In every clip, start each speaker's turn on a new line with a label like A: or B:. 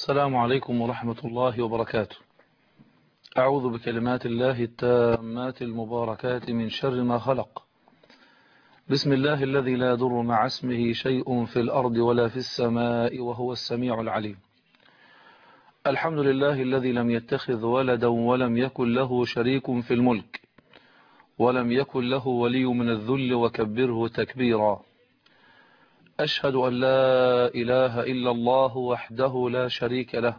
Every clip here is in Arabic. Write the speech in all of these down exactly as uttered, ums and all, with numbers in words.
A: السلام عليكم ورحمة الله وبركاته. أعوذ بكلمات الله التامات المباركات من شر ما خلق. بسم الله الذي لا يضر مع اسمه شيء في الأرض ولا في السماء وهو السميع العليم. الحمد لله الذي لم يتخذ ولدا ولم يكن له شريك في الملك ولم يكن له ولي من الذل وكبره تكبيرا. أشهد أن لا إله إلا الله وحده لا شريك له،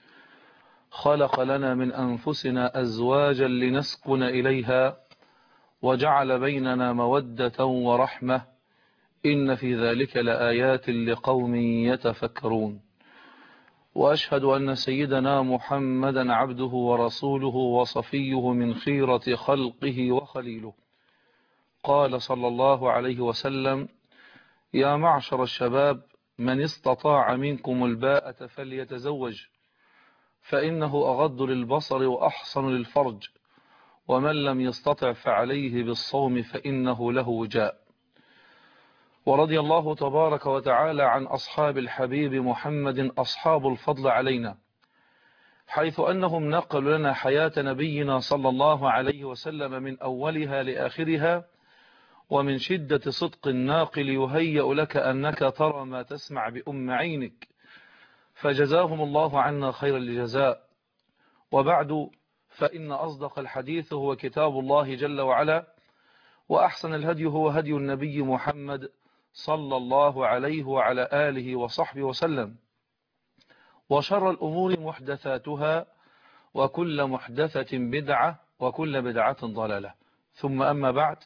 A: خلق لنا من أنفسنا أزواجا لنسكن إليها وجعل بيننا مودة ورحمة، إن في ذلك لآيات لقوم يتفكرون. وأشهد أن سيدنا محمدا عبده ورسوله وصفيه من خيرة خلقه وخليله. قال صلى الله عليه وسلم: يا معشر الشباب، من استطاع منكم الباءة فليتزوج، فإنه أغض للبصر وأحصن للفرج، ومن لم يستطع فعليه بالصوم فإنه له وجاء. ورضي الله تبارك وتعالى عن أصحاب الحبيب محمد أصحاب الفضل علينا، حيث أنهم نقلوا لنا حياة نبينا صلى الله عليه وسلم من أولها لآخرها، ومن شدة صدق الناقل يهيأ لك أنك ترى ما تسمع بأم عينك، فجزاهم الله عنا خير الجزاء. وبعد، فإن أصدق الحديث هو كتاب الله جل وعلا، وأحسن الهدي هو هدي النبي محمد صلى الله عليه وعلى آله وصحبه وسلم، وشر الأمور محدثاتها، وكل محدثة بدعة، وكل بدعة ضلالة. ثم أما بعد،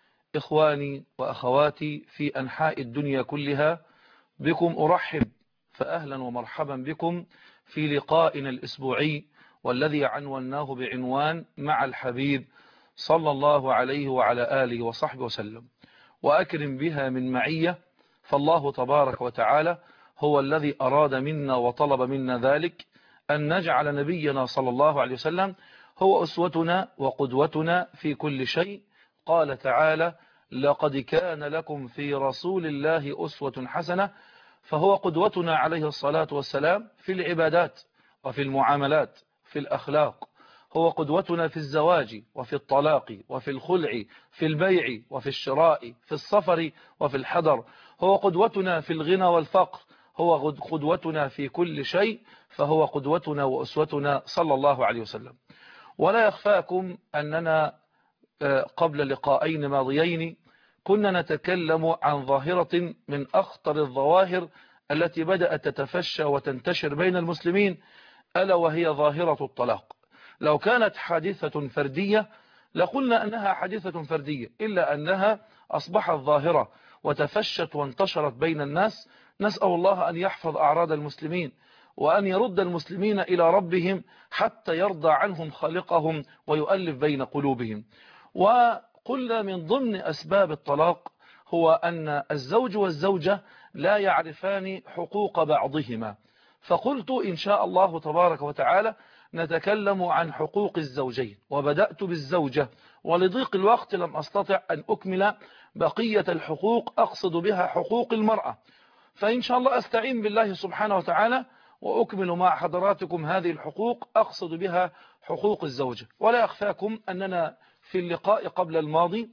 A: إخواني وأخواتي في أنحاء الدنيا كلها، بكم أرحب، فأهلا ومرحبا بكم في لقائنا الأسبوعي، والذي عنوناه بعنوان مع الحبيب صلى الله عليه وعلى آله وصحبه وسلم. وأكرم بها من معية، فالله تبارك وتعالى هو الذي أراد منا وطلب منا ذلك، أن نجعل نبينا صلى الله عليه وسلم هو أسوتنا وقدوتنا في كل شيء. قال تعالى: لقد كان لكم في رسول الله أسوة حسنة، فهو قدوتنا عليه الصلاة والسلام في العبادات وفي المعاملات، في الأخلاق. هو قدوتنا في الزواج وفي الطلاق وفي الخلع، في البيع وفي الشراء، في السفر وفي الحضر. هو قدوتنا في الغنى والفقر، هو قدوتنا في كل شيء، فهو قدوتنا وأسوتنا صلى الله عليه وسلم. ولا يخفاكم أننا قبل لقاءين ماضيين كنا نتكلم عن ظاهرة من أخطر الظواهر التي بدأت تتفشى وتنتشر بين المسلمين، ألا وهي ظاهرة الطلاق. لو كانت حادثة فردية لقلنا أنها حادثة فردية، إلا أنها أصبحت ظاهرة وتفشت وانتشرت بين الناس. نسأل الله أن يحفظ أعراض المسلمين، وأن يرد المسلمين إلى ربهم حتى يرضى عنهم خالقهم ويؤلف بين قلوبهم. وقلنا من ضمن أسباب الطلاق هو أن الزوج والزوجة لا يعرفان حقوق بعضهما. فقلت إن شاء الله تبارك وتعالى نتكلم عن حقوق الزوجين، وبدأت بالزوجة، ولضيق الوقت لم أستطع أن أكمل بقية الحقوق، أقصد بها حقوق المرأة. فإن شاء الله أستعين بالله سبحانه وتعالى وأكمل مع حضراتكم هذه الحقوق، أقصد بها حقوق الزوجة. ولا يخفاكم أننا في اللقاء قبل الماضي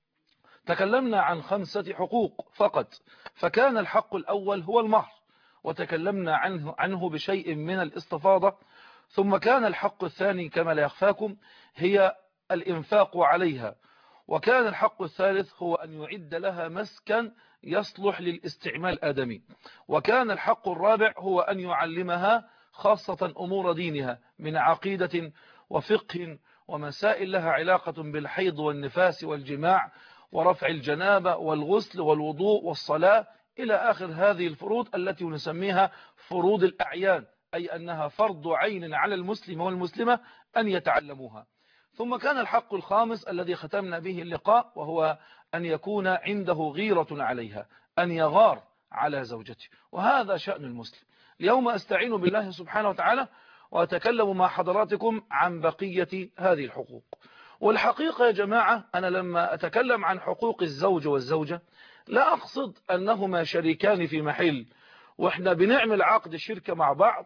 A: تكلمنا عن خمسة حقوق فقط، فكان الحق الأول هو المهر، وتكلمنا عنه, عنه بشيء من الاستفاضة. ثم كان الحق الثاني كما لا يخفاكم هي الإنفاق عليها، وكان الحق الثالث هو أن يعد لها مسكن يصلح للاستعمال الآدمي، وكان الحق الرابع هو أن يعلمها خاصة أمور دينها من عقيدة وفقه ومسائل لها علاقة بالحيض والنفاس والجماع ورفع الجنابة والغسل والوضوء والصلاة إلى آخر هذه الفروض التي نسميها فروض الأعيان، أي أنها فرض عين على المسلم والمسلمة أن يتعلموها. ثم كان الحق الخامس الذي ختمنا به اللقاء، وهو أن يكون عنده غيرة عليها، أن يغار على زوجته، وهذا شأن المسلم. اليوم أستعين بالله سبحانه وتعالى وأتكلم مع حضراتكم عن بقية هذه الحقوق. والحقيقة يا جماعة، أنا لما أتكلم عن حقوق الزوج والزوجة لا أقصد أنهما شريكان في محل وإحنا بنعمل عقد شركة مع بعض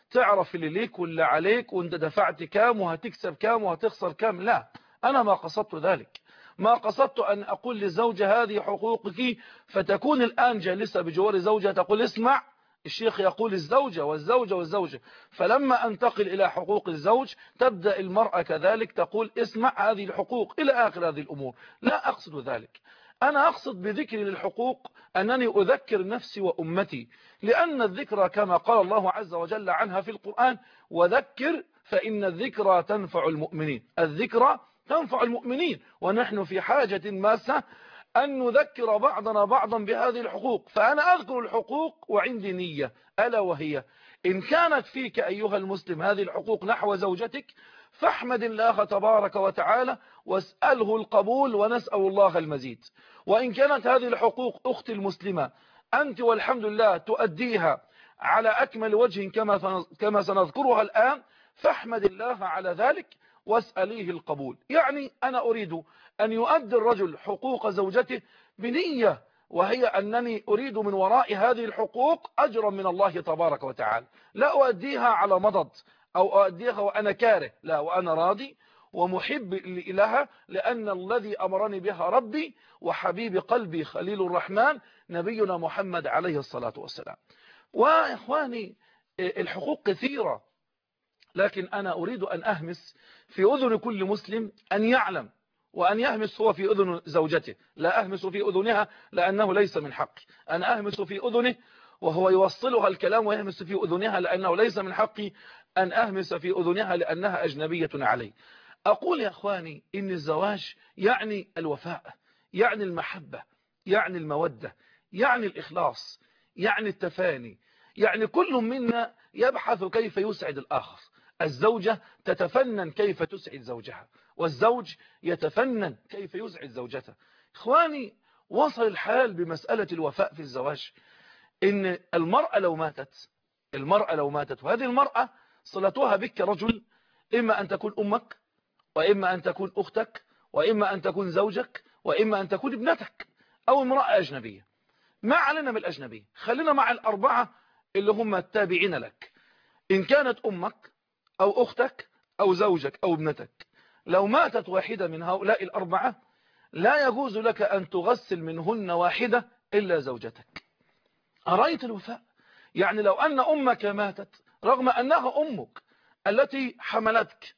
A: تعرف اللي ليك واللي عليك وانت دفعت كام وهتكسب كام وهتخسر كام. لا، أنا ما قصدت ذلك. ما قصدت أن أقول للزوجة هذه حقوقك، فتكون الآن جالسة بجوار زوجها تقول اسمع، الشيخ يقول الزوجة والزوجة والزوجة. فلما أنتقل إلى حقوق الزوج تبدأ المرأة كذلك تقول اسمع هذه الحقوق إلى آخر هذه الأمور. لا أقصد ذلك. أنا أقصد بذكري للحقوق أنني أذكر نفسي وأمتي، لأن الذكرى كما قال الله عز وجل عنها في القرآن وذكر فإن الذكرى تنفع المؤمنين. الذكرى تنفع المؤمنين، ونحن في حاجة ماسة أن نذكر بعضنا بعضا بهذه الحقوق. فأنا أذكر الحقوق وعندي نية، ألا وهي إن كانت فيك أيها المسلم هذه الحقوق نحو زوجتك فاحمد الله تبارك وتعالى واسأله القبول ونسأل الله المزيد. وإن كانت هذه الحقوق أختي المسلمة أنت والحمد لله تؤديها على أكمل وجه كما كما سنذكرها الآن، فاحمد الله على ذلك واسأليه القبول. يعني أنا أريد أن يؤدي الرجل حقوق زوجته بنية، وهي أنني أريد من وراء هذه الحقوق أجرا من الله تبارك وتعالى، لا أؤديها على مضض أو أؤديها وأنا كاره، لا، وأنا راضي ومحب لها، لأن الذي أمرني بها ربي وحبيب قلبي خليل الرحمن نبينا محمد عليه الصلاة والسلام. وإخواني الحقوق كثيرة، لكن أنا أريد أن أهمس في أذن كل مسلم أن يعلم، وأن يهمس هو في أذن زوجته، لا أهمس في أذنها لأنه ليس من حقي. أنا أهمس في أذنه وهو يوصلها الكلام ويهمس في أذنها لأنه ليس من حقي أن أهمس في أذنها لأنها أجنبية علي. أقول يا أخواني إن الزواج يعني الوفاء، يعني المحبة، يعني المودة، يعني الإخلاص، يعني التفاني، يعني كل منا يبحث كيف يسعد الآخر. الزوجة تتفنن كيف تسعد زوجها، والزوج يتفنن كيف يسعد زوجته. إخواني وصل الحال بمسألة الوفاء في الزواج إن المرأة لو ماتت المرأة لو ماتت وهذه المرأة صلتها بك رجل، إما أن تكون أمك، وإما أن تكون أختك، وإما أن تكون زوجك، وإما أن تكون ابنتك، أو امرأة أجنبية. ما علينا بالأجنبية، خلينا مع الأربعة اللي هم التابعين لك. إن كانت أمك أو أختك أو زوجك أو ابنتك، لو ماتت واحدة من هؤلاء الأربعة لا يجوز لك أن تغسل منهن واحدة إلا زوجتك. أرأيت الوفاء؟ يعني لو أن أمك ماتت رغم أنها أمك التي حملتك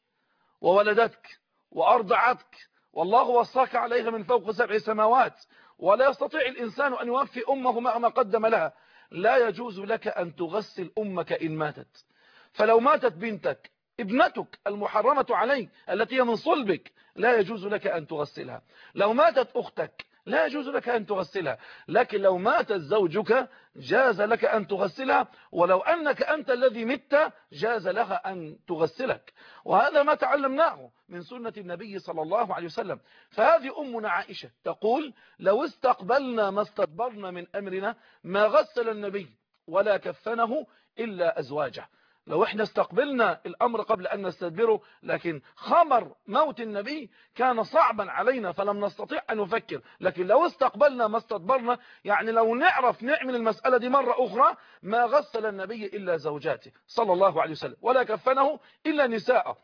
A: وولدتك وأرضعتك والله وصاك عليها من فوق سبع سماوات، ولا يستطيع الإنسان أن يوفي أمه مهما قدم لها، لا يجوز لك أن تغسل أمك إن ماتت. فلو ماتت بنتك ابنتك المحرمة عليك التي هي من صلبك لا يجوز لك أن تغسلها. لو ماتت أختك لا يجوز لك أن تغسلها، لكن لو ماتت زوجك جاز لك أن تغسلها، ولو أنك أنت الذي مت جاز لها أن تغسلك. وهذا ما تعلمناه من سنة النبي صلى الله عليه وسلم. فهذه أمنا عائشة تقول لو استقبلنا ما استدبرنا من أمرنا ما غسل النبي ولا كفنه إلا أزواجه. لو احنا استقبلنا الأمر قبل أن نستدبره، لكن خمر موت النبي كان صعبا علينا فلم نستطيع أن نفكر، لكن لو استقبلنا ما استدبرنا، يعني لو نعرف نعمل المسألة دي مرة أخرى ما غسل النبي إلا زوجاته صلى الله عليه وسلم ولا كفنه إلا نساءه.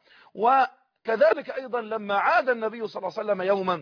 A: وكذلك أيضا لما عاد النبي صلى الله عليه وسلم يوما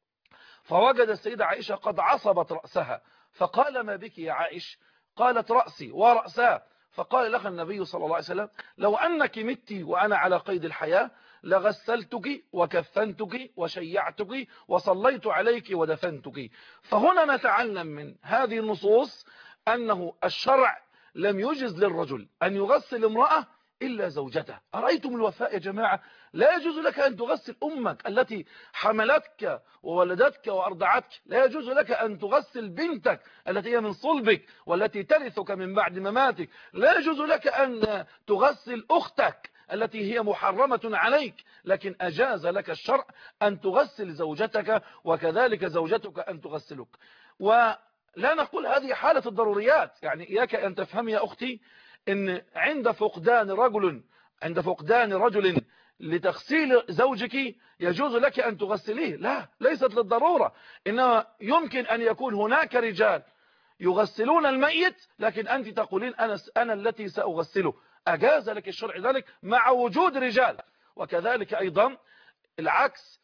A: فوجد السيدة عائشة قد عصبت رأسها، فقال ما بك يا عائش؟ قالت رأسي ورأسها. فقال لها النبي صلى الله عليه وسلم لو أنك مت وأنا على قيد الحياة لغسلتك وكفنتك وشيعتك وصليت عليك ودفنتك. فهنا نتعلم من هذه النصوص أنه الشرع لم يجز للرجل أن يغسل امرأة إلا زوجته. أرأيتم الوفاء يا جماعة؟ لا يجوز لك أن تغسل أمك التي حملتك وولدتك وأرضعتك، لا يجوز لك أن تغسل بنتك التي هي من صلبك والتي ترثك من بعد مماتك، لا يجوز لك أن تغسل أختك التي هي محرمة عليك، لكن أجاز لك الشرع أن تغسل زوجتك وكذلك زوجتك أن تغسلك. ولا نقول هذه حالة الضروريات، يعني إياك أن تفهم يا أختي إن عند فقدان رجل عند فقدان رجل لتغسيل زوجك يجوز لك أن تغسليه، لا، ليست للضرورة. إنما يمكن أن يكون هناك رجال يغسلون الميت لكن أنت تقولين أنا, أنا التي سأغسله، أجاز لك الشرع ذلك مع وجود رجال. وكذلك أيضا العكس،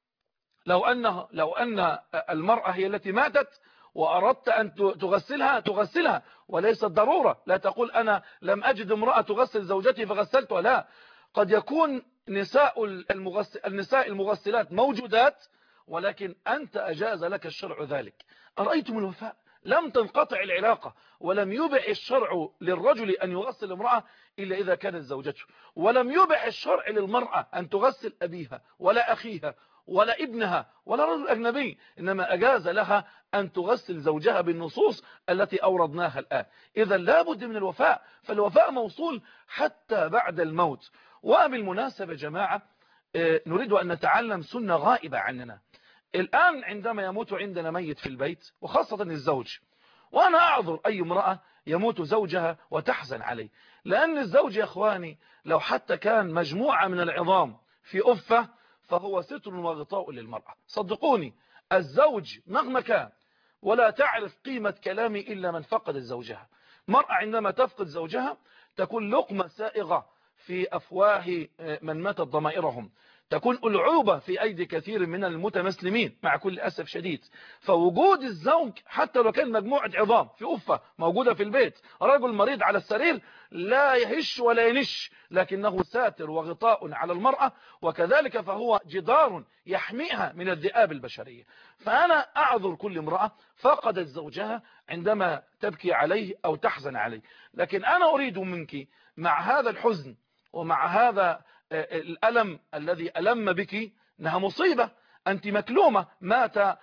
A: لو أن لو أن المرأة هي التي ماتت وأردت أن تغسلها تغسلها، وليست ضرورة. لا تقول أنا لم أجد امرأة تغسل زوجتي فغسلتها، لا، قد يكون نساء المغسل النساء المغسلات موجودات، ولكن أنت أجاز لك الشرع ذلك. أرأيتم الوفاء؟ لم تنقطع العلاقة، ولم يبح الشرع للرجل أن يغسل امرأة إلا إذا كانت زوجته، ولم يبح الشرع للمرأة أن تغسل أبيها ولا أخيها ولا ابنها ولا رجل أجنبي، إنما أجاز لها أن تغسل زوجها بالنصوص التي أوردناها الآن. إذا لابد من الوفاء، فالوفاء موصول حتى بعد الموت. وبالمناسبة يا جماعة، نريد أن نتعلم سنة غائبة عننا الآن. عندما يموت عندنا ميت في البيت، وخاصة الزوج، وأنا أعذر أي امرأة يموت زوجها وتحزن عليه، لأن الزوج يا أخواني لو حتى كان مجموعة من العظام في أفة فهو ستر وغطاء للمرأة. صدقوني، الزوج مهما كان ولا تعرف قيمة كلامي إلا من فقد زوجها. مرأة عندما تفقد زوجها تكون لقمة سائغة في أفواه من ماتت ضمائرهم، تكون ألعوبة في أيدي كثير من المتمسلمين مع كل أسف شديد. فوجود الزوج حتى لو كان مجموعة عظام في أفة موجودة في البيت، رجل مريض على السرير لا يهش ولا ينش، لكنه ساتر وغطاء على المرأة، وكذلك فهو جدار يحميها من الذئاب البشرية. فأنا أعذر كل امرأة فقدت زوجها عندما تبكي عليه أو تحزن عليه، لكن أنا أريد منك مع هذا الحزن ومع هذا الألم الذي ألم بك، إنها مصيبة، أنت مكلومة، مات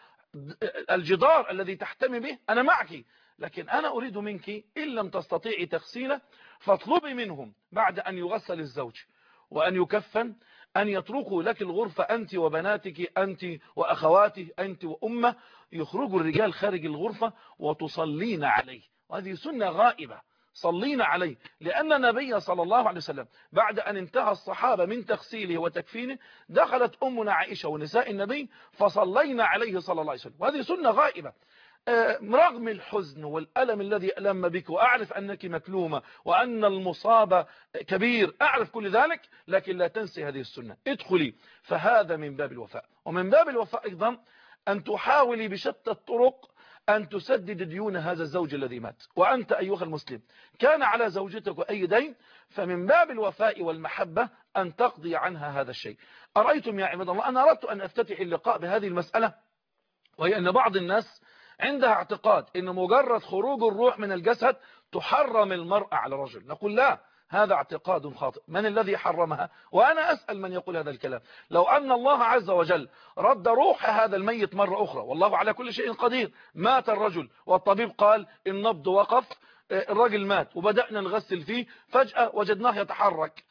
A: الجدار الذي تحتمي به، أنا معك، لكن أنا أريد منك إن لم تستطيعي تغسيله فاطلبي منهم بعد أن يغسل الزوج وأن يكفن أن يتركوا لك الغرفة، أنت وبناتك، أنت وأخواتك، أنت وأمه، يخرجوا الرجال خارج الغرفة وتصلين عليه. وهذه سنة غائبة، صلينا عليه، لأن النبي صلى الله عليه وسلم بعد أن انتهى الصحابة من تغسيله وتكفينه دخلت أمنا عائشة ونساء النبي فصلينا عليه صلى الله عليه وسلم. وهذه سنة غائبة. رغم الحزن والألم الذي ألم بك، وأعرف أنك مكلومة وأن المصاب كبير، أعرف كل ذلك، لكن لا تنسي هذه السنة، ادخلي. فهذا من باب الوفاء. ومن باب الوفاء أيضا أن تحاولي بشتى الطرق أن تسدد ديون هذا الزوج الذي مات. وأنت أيها المسلم كان على زوجتك أي دين، فمن باب الوفاء والمحبة أن تقضي عنها هذا الشيء. أرأيتم يا عباد الله، أنا أردت أن أفتتح اللقاء بهذه المسألة، وهي أن بعض الناس عندها اعتقاد أن مجرد خروج الروح من الجسد تحرم المرأة على الرجل. نقول لا، هذا اعتقاد خاطئ. من الذي حرمها؟ وأنا أسأل من يقول هذا الكلام. لو أن الله عز وجل رد روح هذا الميت مرة أخرى، والله على كل شيء قدير، مات الرجل والطبيب قال النبض وقف، الرجل مات وبدأنا نغسل فيه، فجأة وجدناه يتحرك،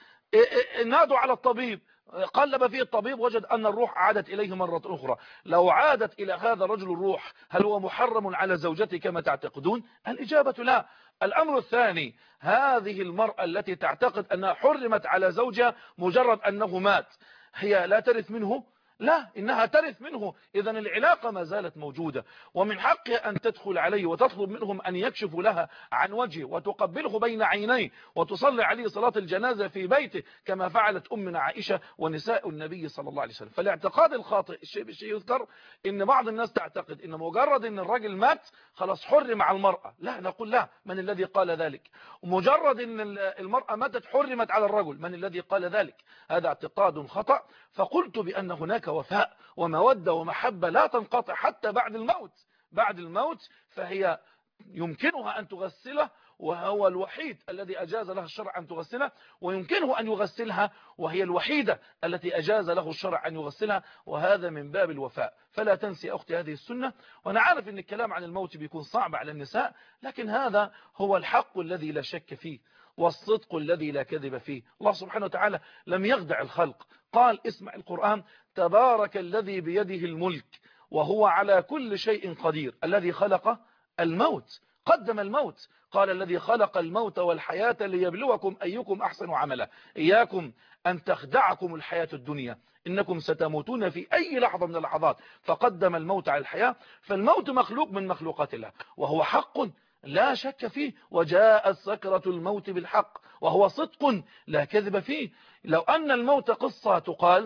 A: نادوا على الطبيب، قلب فيه الطبيب وجد أن الروح عادت إليه مرة أخرى. لو عادت إلى هذا الرجل الروح، هل هو محرم على زوجته كما تعتقدون؟ الإجابة لا. الأمر الثاني، هذه المرأة التي تعتقد أنها حرمت على زوجها مجرد أنه مات، هي لا ترث منه؟ لا، إنها ترث منه. إذن العلاقة ما زالت موجودة، ومن حقها أن تدخل عليه وتطلب منهم أن يكشفوا لها عن وجهه وتقبله بين عينيه وتصلي عليه صلاة الجنازة في بيته كما فعلت أمنا عائشة ونساء النبي صلى الله عليه وسلم. فالاعتقاد الخاطئ، الشيء بالشيء يذكر، إن بعض الناس تعتقد إن مجرد إن الرجل مات خلاص حرم على المرأة. لا، نقول لا، من الذي قال ذلك؟ ومجرد إن المرأة ماتت حرمت على الرجل، من الذي قال ذلك؟ هذا اعتقاد خطأ. فقلت بأن هناك وفاء ومودة ومحبة لا تنقطع حتى بعد الموت. بعد الموت فهي يمكنها أن تغسله، وهو الوحيد الذي أجاز له الشرع أن تغسله، ويمكنه أن يغسلها وهي الوحيدة التي أجاز له الشرع أن يغسلها، وهذا من باب الوفاء. فلا تنسي أختي هذه السنة. وأنا عارف أن الكلام عن الموت بيكون صعب على النساء، لكن هذا هو الحق الذي لا شك فيه والصدق الذي لا كذب فيه. الله سبحانه وتعالى لم يخدع الخلق، قال اسمع القرآن: تبارك الذي بيده الملك وهو على كل شيء قدير الذي خلق الموت، قدم الموت، قال الذي خلق الموت والحياة ليبلوكم أيكم أحسن عملا. إياكم أن تخدعكم الحياة الدنيا، إنكم ستموتون في أي لحظة من اللحظات، فقدم الموت على الحياة. فالموت مخلوق من مخلوقات الله، وهو حق لا شك فيه، وجاءت سكرة الموت بالحق وهو صدق لا كذب فيه. لو أن الموت قصة تقال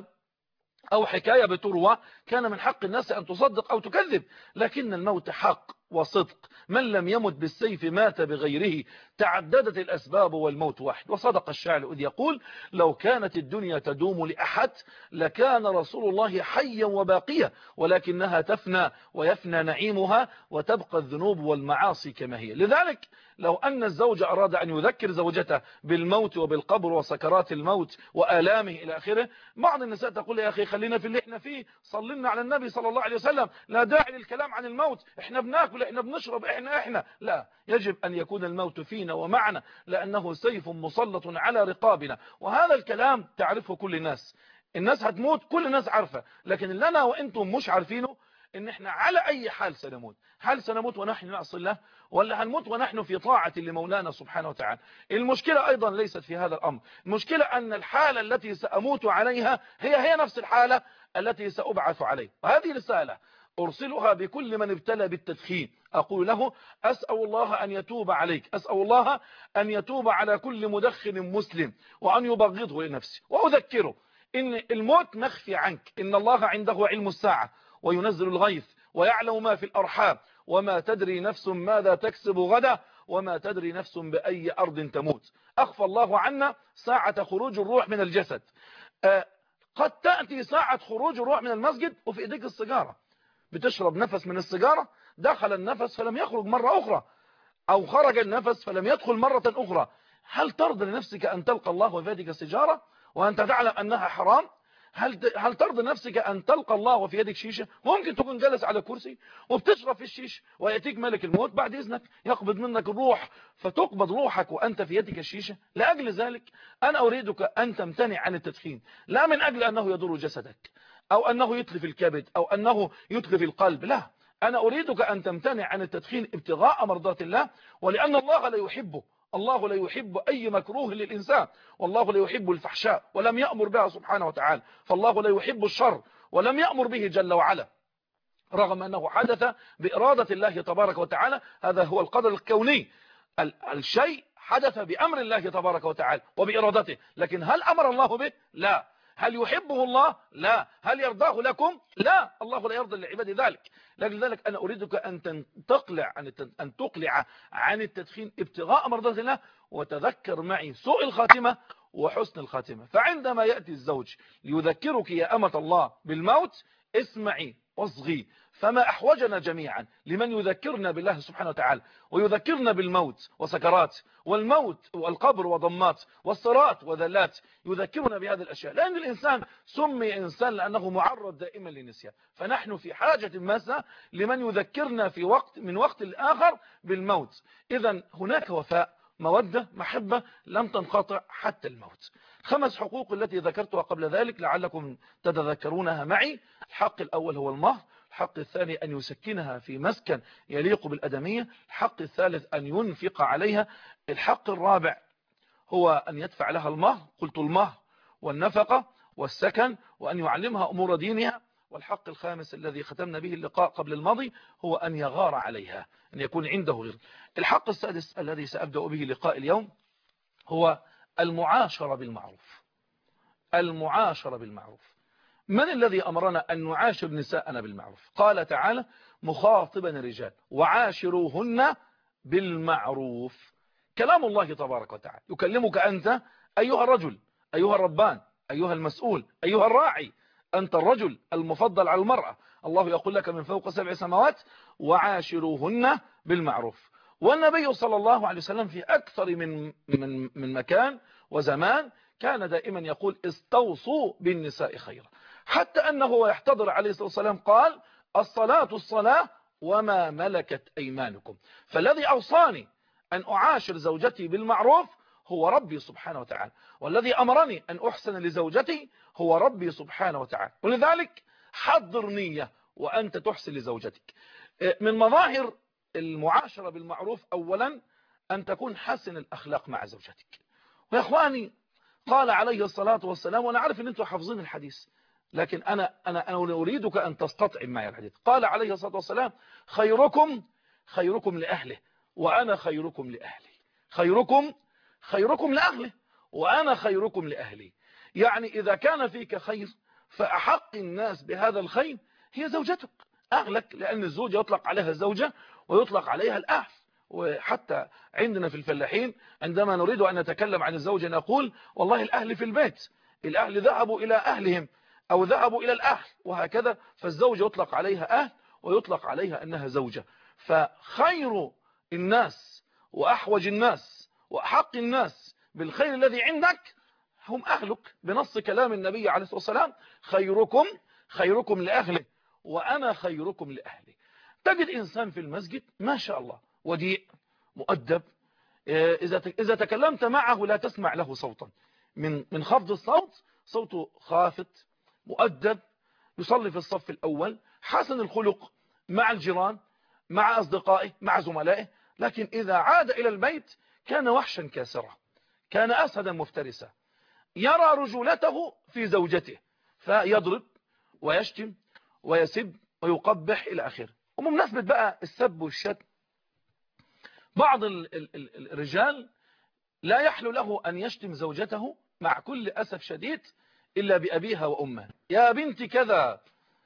A: أو حكاية بتروى كان من حق الناس أن تصدق أو تكذب، لكن الموت حق وصدق، من لم يمت بالسيف مات بغيره، تعددت الأسباب والموت واحد. وصدق الشاعر إذ يقول: لو كانت الدنيا تدوم لأحد لكان رسول الله حيا وباقيا، ولكنها تفنى ويفنى نعيمها وتبقى الذنوب والمعاصي كما هي. لذلك لو أن الزوج أراد أن يذكر زوجته بالموت وبالقبر وسكرات الموت وآلامه إلى آخره، بعض النساء تقول: يا أخي خلينا في اللي احنا فيه، صلينا على النبي صلى الله عليه وسلم، لا داعي للكلام عن الموت، احنا بناكل، احنا بنشرب، احنا احنا لا، يجب أن يكون الموت فينا ومعنا، لأنه سيف مسلط على رقابنا. وهذا الكلام تعرفه كل الناس، الناس هتموت، كل الناس عارفة، لكن اللي أنا وإنتم مش عارفينه ان احنا على اي حال سنموت. هل سنموت ونحن نعصي الله، ولا هنموت ونحن في طاعة لمولانا سبحانه وتعالى؟ المشكلة ايضا ليست في هذا الامر، المشكلة ان الحالة التي سأموت عليها هي هي نفس الحالة التي سأبعث عليها. وهذه رسالة ارسلها بكل من ابتلى بالتدخين، اقول له: اسأل الله ان يتوب عليك، اسأل الله ان يتوب على كل مدخن مسلم وان يبغضه لنفسه، واذكره ان الموت مخفي عنك، ان الله عنده علم الساعة وينزل الغيث ويعلم ما في الأرحام، وما تدري نفس ماذا تكسب غدا، وما تدري نفس بأي أرض تموت. أخفى الله عنا ساعة خروج الروح من الجسد. آه قد تأتي ساعة خروج الروح من المسجد وفي إيديك السيجارة، بتشرب نفس من السيجارة، دخل النفس فلم يخرج مرة أخرى، أو خرج النفس فلم يدخل مرة أخرى. هل ترضى لنفسك أن تلقى الله وفي يدك السيجارة وأنت تعلم أنها حرام؟ هل هل ترضى نفسك أن تلقى الله وفي يدك شيشة؟ ممكن تكون جالس على كرسي وبتشرب في الشيش، ويأتيك ملك الموت بعد إذنك يقبض منك الروح، فتقبض روحك وأنت في يدك الشيشة. لأجل ذلك أنا أريدك أن تمتنع عن التدخين، لا من أجل أنه يضر جسدك أو أنه يتلف الكبد أو أنه يتلف القلب، لا، أنا أريدك أن تمتنع عن التدخين ابتغاء مرضات الله، ولأن الله لا يحبه. الله لا يحب أي مكروه للإنسان، والله لا يحب الفحشاء ولم يأمر بها سبحانه وتعالى، فالله لا يحب الشر ولم يأمر به جل وعلا، رغم أنه حدث بإرادة الله تبارك وتعالى. هذا هو القدر الكوني، الشيء حدث بأمر الله تبارك وتعالى وبإرادته، لكن هل أمر الله به؟ لا. هل يحبه الله؟ لا. هل يرضاه لكم؟ لا، الله لا يرضى لعباد ذلك. لذلك أنا أريدك أن تقلع عن أن تقلع عن التدخين ابتغاء مرضات الله، وتذكر معي سوء الخاتمة وحسن الخاتمة. فعندما يأتي الزوج ليذكرك يا أمة الله بالموت، اسمعي واصغي، فما أحوجنا جميعا لمن يذكرنا بالله سبحانه وتعالى ويذكرنا بالموت وسكرات والموت والقبر وضمات والصراط وذلات، يذكرنا بهذه الأشياء، لأن الإنسان سمي إنسان لأنه معرض دائما للنسيان. فنحن في حاجة ماسة لمن يذكرنا في وقت من وقت لآخر بالموت. إذا هناك وفاء، مودة، محبة لم تنقطع حتى الموت. خمس حقوق التي ذكرتها قبل ذلك لعلكم تتذكرونها معي. الحق الأول هو المهر، الحق الثاني أن يسكنها في مسكن يليق بالأدمية، الحق الثالث أن ينفق عليها، الحق الرابع هو أن يدفع لها المهر، قلت المهر والنفقة والسكن، وأن يعلمها أمور دينها، والحق الخامس الذي ختمنا به اللقاء قبل الماضي هو أن يغار عليها، أن يكون عنده غير. الحق السادس الذي سأبدأ به لقاء اليوم هو المعاشرة بالمعروف. المعاشرة بالمعروف. من الذي أمرنا أن نعاشر نساءنا بالمعروف؟ قال تعالى مخاطبا الرجال: وعاشروهن بالمعروف. كلام الله تبارك وتعالى يكلمك أنت أيها الرجل، أيها الربان، أيها المسؤول، أيها الراعي، أنت الرجل المفضل على المرأة. الله يقول لك من فوق سبع سماوات: وعاشروهن بالمعروف. والنبي صلى الله عليه وسلم في أكثر من من من مكان وزمان كان دائما يقول: استوصوا بالنساء خيرا، حتى أنه يحتضر عليه الصلاة والسلام قال: الصلاة الصلاة وما ملكت أيمانكم. فالذي أوصاني أن أعاشر زوجتي بالمعروف هو ربي سبحانه وتعالى، والذي أمرني أن أحسن لزوجتي هو ربي سبحانه وتعالى. ولذلك حضر نية وأنت تحسن لزوجتك. من مظاهر المعاشرة بالمعروف أولا أن تكون حسن الأخلاق مع زوجتك. ويا إخواني قال عليه الصلاة والسلام، وأنا عارف أن أنتم حافظين الحديث، لكن أنا, أنا, أنا أريدك أن تستطعم معي الحديث. قال عليه الصلاة والسلام: خيركم خيركم لأهله، وأنا خيركم لأهلي. خيركم خيركم لأهله وأنا خيركم لأهلي. يعني إذا كان فيك خير فأحق الناس بهذا الخير هي زوجتك، أهلك، لأن الزوجة يطلق عليها الزوجة ويطلق عليها الأهل. وحتى عندنا في الفلاحين عندما نريد أن نتكلم عن الزوجة نقول والله الأهل في البيت، الأهل ذهبوا إلى أهلهم أو ذهبوا إلى الأهل، وهكذا. فالزوجة يطلق عليها أهل ويطلق عليها أنها زوجة. فخير الناس وأحوج الناس وأحق الناس بالخير الذي عندك هم أهلك، بنص كلام النبي عليه الصلاة والسلام: خيركم خيركم لأهله وأنا خيركم لأهلي. تجد إنسان في المسجد ما شاء الله وديع مؤدب، إذا إذا تكلمت معه لا تسمع له صوتا، من من خفض الصوت، صوته خافت، مؤدب، يصلي في الصف الأول، حسن الخلق مع الجيران، مع أصدقائه، مع زملائه. لكن إذا عاد إلى البيت كان وحشا كاسرا، كان أسدا مفترسا، يرى رجولته في زوجته فيضرب ويشتم ويسب ويقبح إلى آخره. وبمناسبة بقى السب والشتم، بعض ال ال ال الرجال لا يحلو له أن يشتم زوجته مع كل أسف شديد إلا بأبيها وأمها: يا بنت كذا.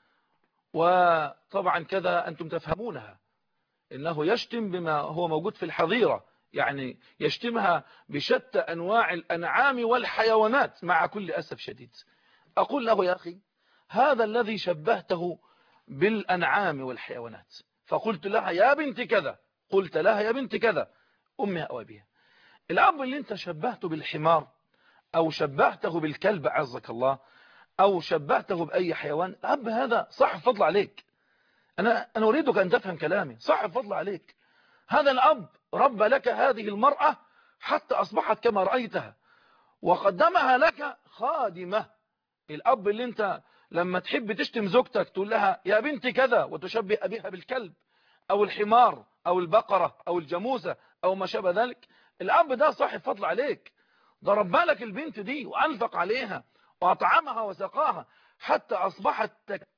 A: وطبعا كذا أنتم تفهمونها، إنه يشتم بما هو موجود في الحظيرة، يعني يشتمها بشتى أنواع الأنعام والحيوانات مع كل أسف شديد. أقول له: يا أخي، هذا الذي شبهته بالأنعام والحيوانات. فقلت لها: يا بنت كذا، قلت لها: يا بنت كذا، أمها أو أبيها. الأب اللي انت شبهته بالحمار أو شبهته بالكلب عزك الله أو شبهته بأي حيوان، الأب هذا صاحب فضل عليك. أنا أنا أريدك أن تفهم كلامي، صاحب فضل عليك. هذا الأب ربى لك هذه المرأة حتى أصبحت كما رأيتها وقدمها لك خادمة. الأب اللي انت لما تحب تشتم زوجتك تقول لها: يا بنت كذا، وتشبه أبيها بالكلب أو الحمار أو البقرة أو الجاموسة أو ما شابه ذلك، الأب ده صاحب فضل عليك. ده ربى لك البنت دي وأنفق عليها وأطعمها وسقاها حتى أصبحت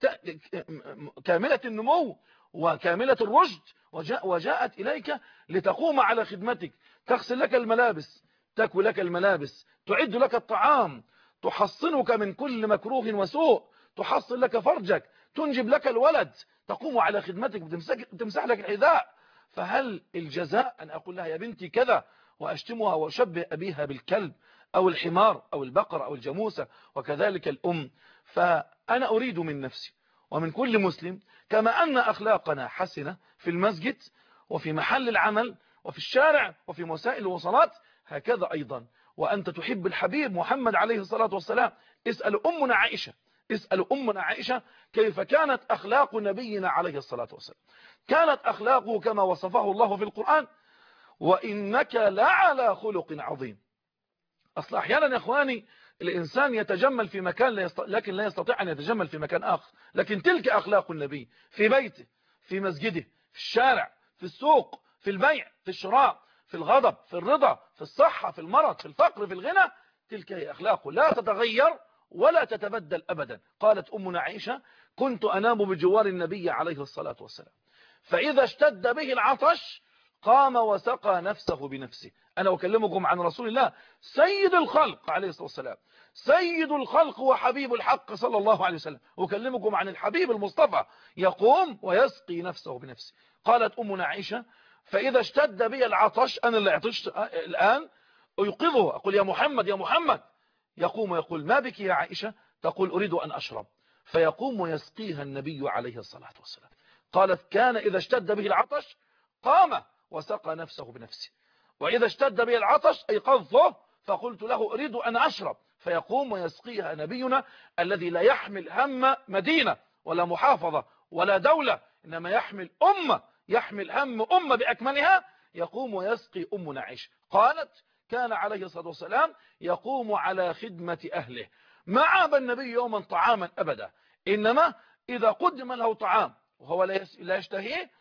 A: كاملة النمو وكاملة الرشد، وجاء وجاءت إليك لتقوم على خدمتك، تغسل لك الملابس، تكوي لك الملابس، تعد لك الطعام، تحصنك من كل مكروه وسوء، تحصن لك فرجك، تنجب لك الولد، تقوم على خدمتك، بتمسح لك الحذاء. فهل الجزاء أن أقول لها: يا بنتي كذا، وأشتمها وأشبه أبيها بالكلب أو الحمار أو البقرة أو الجاموسة؟ وكذلك الأم. فأنا أريد من نفسي ومن كل مسلم، كما أن أخلاقنا حسنة في المسجد وفي محل العمل وفي الشارع وفي وسائل الوصلات، هكذا أيضا وأنت تحب الحبيب محمد عليه الصلاة والسلام. اسأل أمنا عائشة اسأل أمنا عائشة كيف كانت أخلاق نبينا عليه الصلاة والسلام. كانت أخلاقه كما وصفه الله في القرآن: وإنك لعلى خلق عظيم. أصلا أحيانا يا إخواني الإنسان يتجمل في مكان لا يست... لكن لا يستطيع أن يتجمل في مكان آخر. لكن تلك أخلاق النبي في بيته، في مسجده، في الشارع، في السوق، في البيع، في الشراء، في الغضب، في الرضا، في الصحة، في المرض، في الفقر، في الغنى. تلك هي أخلاقه، لا تتغير ولا تتبدل أبدا. قالت أمنا عائشة: كنت أنام بجوار النبي عليه الصلاة والسلام، فإذا اشتد به العطش قام وسقى نفسه بنفسه. أنا أكلمكم عن رسول الله سيد الخلق عليه الصلاة والسلام، سيد الخلق وحبيب الحق صلى الله عليه وسلم. أكلمكم عن الحبيب المصطفى يقوم ويسقي نفسه بنفسه. قالت أمنا عائشة: فإذا اشتد بي العطش، أنا اللي عطشت الآن، أيقظه، أقول: يا محمد يا محمد. يقوم ويقول: ما بك يا عائشة؟ تقول: أريد أن أشرب. فيقوم ويسقيها النبي عليه الصلاة والسلام. قالت: كان إذا اشتد به العطش قام وسقى نفسه بنفسه، وإذا اشتد به العطش أيقظته فقلت له: أريد أن أشرب. فيقوم ويسقيها نبينا الذي لا يحمل هم مدينة ولا محافظة ولا دولة، إنما يحمل أمة، يحمل هم أمة بأكملها. يقوم ويسقي أمنا عائشة. قالت: كان عليه الصلاة والسلام يقوم على خدمة أهله، ما عاب النبي يوما طعاما أبدا، إنما إذا قدم له طعام وهو لا يشتهيه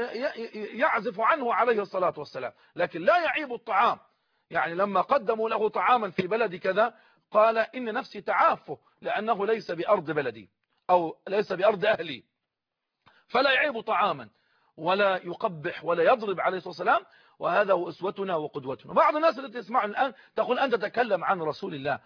A: يعزف عنه عليه الصلاة والسلام، لكن لا يعيب الطعام. يعني لما قدموا له طعاما في بلد كذا قال: إن نفسي تعافه لأنه ليس بأرض بلدي أو ليس بأرض أهلي، فلا يعيب طعاما. ولا يقبح ولا يضرب عليه الصلاة والسلام، وهذا هو أسوتنا وقدوتنا. بعض الناس التي تسمعنا الآن تقول أنت تتكلم عن رسول الله،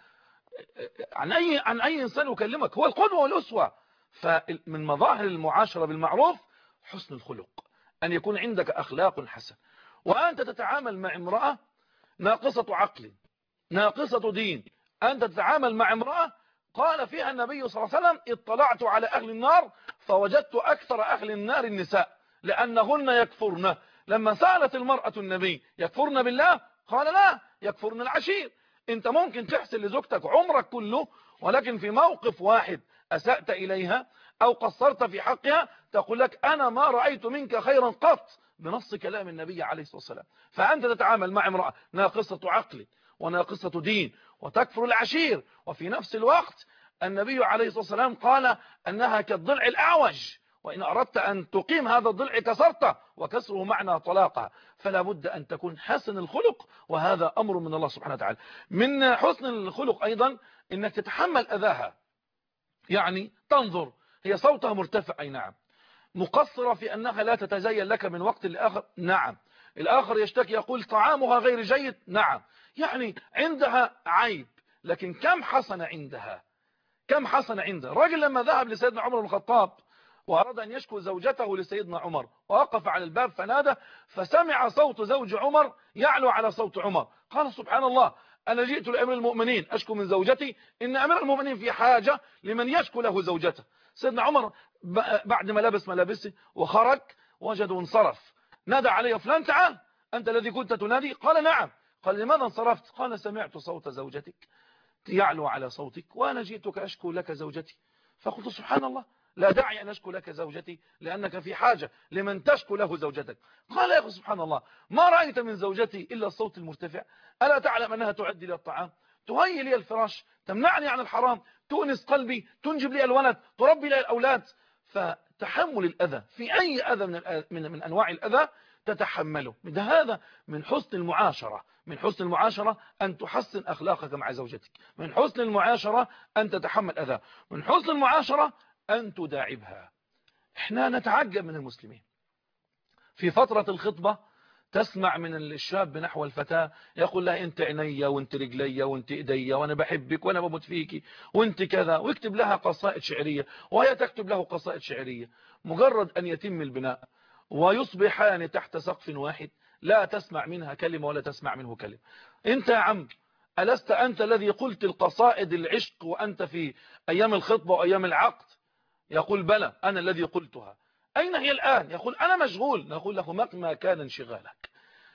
A: عن أي عن أي إنسان يكلمك؟ هو القدوة والأسوة. فمن مظاهر المعاشرة بالمعروف حسن الخلق، أن يكون عندك أخلاق حسنة. وأنت تتعامل مع امرأة ناقصة عقل ناقصة دين، أنت تتعامل مع امرأة قال فيها النبي صلى الله عليه وسلم اطلعت على أهل النار فوجدت أكثر أهل النار النساء لأنهن يكفرن. لما سألت المرأة النبي يكفرن بالله؟ قال لا، يكفرن العشير. انت ممكن تحسن لزوجتك عمرك كله، ولكن في موقف واحد أسأت إليها أو قصرت في حقها تقول لك أنا ما رأيت منك خيرا قط، بنص كلام النبي عليه الصلاة والسلام. فأنت تتعامل مع امرأة ناقصة عقل وناقصة دين وتكفر العشير، وفي نفس الوقت النبي عليه الصلاة والسلام قال أنها كالضلع الأعوج، وإن أردت أن تقيم هذا الضلع كسرته، وكسره معنى طلاقها. فلا بد أن تكون حسن الخلق، وهذا أمر من الله سبحانه وتعالى. من حسن الخلق أيضا أنك تتحمل أذاها، يعني تنظر هي صوتها مرتفع، أي نعم، مقصرة في أنها لا تتزين لك من وقت لآخر، نعم، الآخر يشتكي يقول طعامها غير جيد، نعم، يعني عندها عيب، لكن كم حسن عندها، كم حسن عندها. الراجل لما ذهب لسيدنا عمر بن الخطاب وأراد أن يشكو زوجته لسيدنا عمر، ووقف على الباب فنادى، فسمع صوت زوج عمر يعلو على صوت عمر، قال سبحان الله، أنا جئت لأمير المؤمنين أشكو من زوجتي، إن أمير المؤمنين في حاجة لمن يشكو له زوجته. سيدنا عمر بعد ما لبس ملابسه وخرج وجد وانصرف، نادى عليه فلان تعال، أنت الذي كنت تنادي؟ قال نعم. قال لماذا انصرفت؟ قال سمعت صوت زوجتك يعلو على صوتك وأنا جئتك أشكو لك زوجتي. فقلت سبحان الله، لا داعي أن أشكو لك زوجتي لأنك في حاجة لمن تشكو له زوجتك. قال يا أخي سبحان الله، ما رأيت من زوجتي إلا الصوت المرتفع؟ ألا تعلم أنها تعد لي الطعام، تهيئ لي الفراش، تمنعني عن الحرام، تؤنس قلبي، تنجب لي الولد، تربي لي الأولاد. فتحمل الأذى في أي أذى من, من, من أنواع الأذى تتحمله. من هذا من حسن المعاشرة، من حسن المعاشرة أن تحسن أخلاقك مع زوجتك، من حسن المعاشرة أن تتحمل أذى، من حسن المعاشرة أن تداعبها. احنا نتعجب من المسلمين في فترة الخطبة، تسمع من الشاب نحو الفتاة يقول لها انت عينيا وانت رجليا وانت ايديا وانا بحبك وانا بموت فيكي وانت كذا، ويكتب لها قصائد شعرية وهي تكتب له قصائد شعرية. مجرد ان يتم البناء ويصبحان تحت سقف واحد لا تسمع منها كلمة ولا تسمع منه كلمة. انت يا عم ألست أنت الذي قلت القصائد العشق وأنت في أيام الخطبة وأيام العقد؟ يقول بلى أنا الذي قلتها. أين هي الآن؟ يقول أنا مشغول. نقول له مهما كان انشغالك.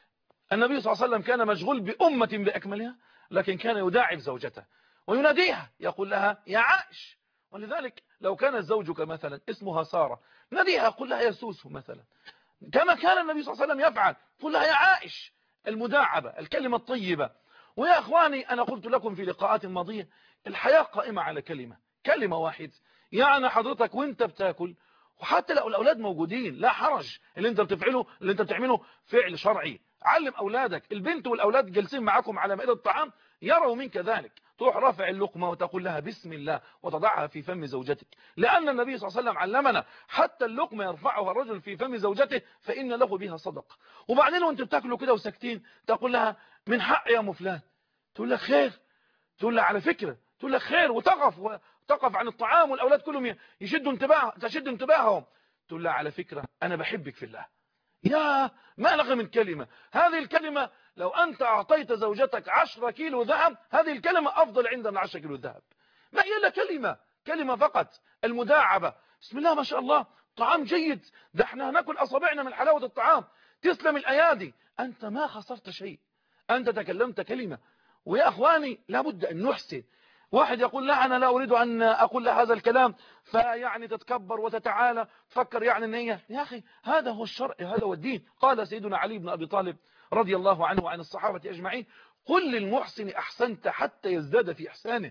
A: النبي صلى الله عليه وسلم كان مشغول بأمة بأكملها، لكن كان يداعب زوجته ويناديها يقول لها يا عائش. ولذلك لو كان زوجك مثلا اسمها سارة ناديها قل لها يا سوسو مثلا، كما كان النبي صلى الله عليه وسلم يفعل، قل لها يا عائش. المداعبة، الكلمة الطيبة. ويا أخواني أنا قلت لكم في لقاءات ماضية الحياة قائمة على كلمة كلمة واحد. يعني حضرتك وانت بتاكل، وحتى لو الأولاد موجودين لا حرج، اللي انت بتفعله اللي انت بتعمله فعل شرعي. علم أولادك، البنت والأولاد جالسين معكم على مائدة الطعام يروا منك ذلك، تروح رافع اللقمة وتقول لها بسم الله وتضعها في فم زوجتك، لأن النبي صلى الله عليه وسلم علمنا حتى اللقمة يرفعها الرجل في فم زوجته فإن له بها صدقة. وبعدين وانت بتاكلوا كده وساكتين تقول لها من حق يا ام فلان، تقول لك خير، تقول لها على فكرة، تقول لك خير، وتقف وتقف عن الطعام والأولاد كلهم يشدوا انتباه تشد انتباههم، تقول لها على فكرة أنا بحبك في الله. يا ما لغى من كلمة. هذه الكلمة لو أنت أعطيت زوجتك عشرة كيلو ذهب هذه الكلمة أفضل عندنا من عشرة كيلو ذهب. ما هي إلا كلمة كلمة فقط. المداعبة، بسم الله ما شاء الله طعام جيد، ده احنا هناكل أصابعنا من حلاوة الطعام، تسلم الأيادي، أنت ما خسرت شيء، أنت تكلمت كلمة. ويا أخواني لابد أن نحسن. واحد يقول لا أنا لا أريد أن أقول له هذا الكلام، فيعني تتكبر وتتعالى، تفكر يعني أن هي، يا أخي هذا هو الشرع، هذا هو الدين. قال سيدنا علي بن أبي طالب رضي الله عنه وعن الصحابة أجمعين قل للمحسن أحسنت حتى يزداد في إحسانه،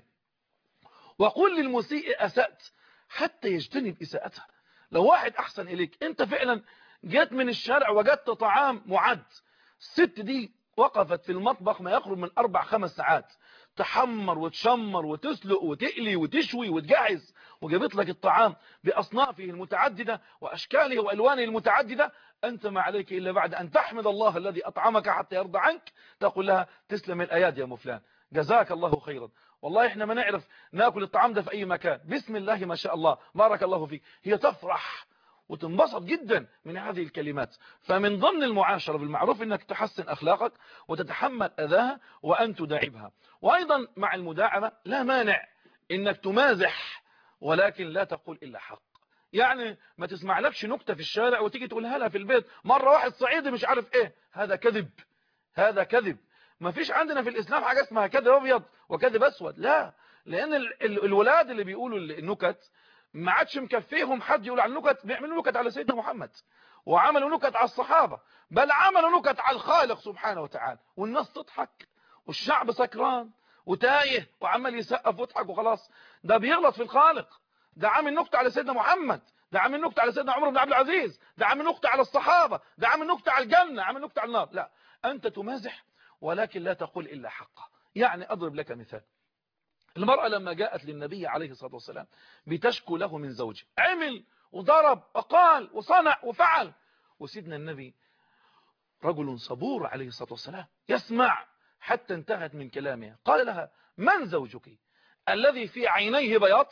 A: وقل للمسيء أسأت حتى يجتنب إساءته. لو واحد أحسن إليك، أنت فعلا جات من الشارع وجدت طعام معد، الست دي وقفت في المطبخ ما يقرب من أربع خمس ساعات تحمر وتشمر وتسلق وتقلي وتشوي وتجهز، وجابت لك الطعام بأصنافه المتعددة وأشكاله وألوانه المتعددة، أنت ما عليك إلا بعد أن تحمد الله الذي أطعمك حتى يرضى عنك تقول لها تسلم الأيادي يا مفلان، جزاك الله خيرا، والله إحنا ما نعرف ناكل الطعام ده في أي مكان، بسم الله ما شاء الله بارك الله فيك. هي تفرح وتنبسط جدا من هذه الكلمات. فمن ضمن المعاشرة بالمعروف انك تحسن اخلاقك وتتحمل اذاها وان تداعبها. وايضا مع المداعبة لا مانع انك تمازح، ولكن لا تقول الا حق. يعني ما تسمع لكش نكتة في الشارع وتيجي تقولها لها في البيت مرة واحد صعيدي مش عارف ايه، هذا كذب، هذا كذب. ما فيش عندنا في الاسلام حاجة اسمها كذب ابيض وكذب اسود، لا، لان ال ال الولاد اللي بيقولوا النكت ما عادش مكفيهم حد يقول عن نكت، بيعملوا نكت على سيدنا محمد وعملوا نكت على الصحابة، بل عملوا نكت على الخالق سبحانه وتعالى، والناس تضحك والشعب سكران وتايه وعمال يسقف ويضحك وخلاص. ده بيغلط في الخالق، ده عامل نكته على سيدنا محمد، ده عامل نكته على سيدنا عمر بن عبد العزيز، ده عامل نكته على الصحابة، ده عامل نكته على الجنة، عامل نكته على النار. لا، أنت تمازح ولكن لا تقول إلا حقه. يعني أضرب لك مثال. المرأة لما جاءت للنبي عليه الصلاة والسلام بتشكو له من زوجه، عمل وضرب وقال وصنع وفعل، وسيدنا النبي رجل صبور عليه الصلاة والسلام يسمع حتى انتهت من كلامها. قال لها من زوجك الذي في عينيه بياض؟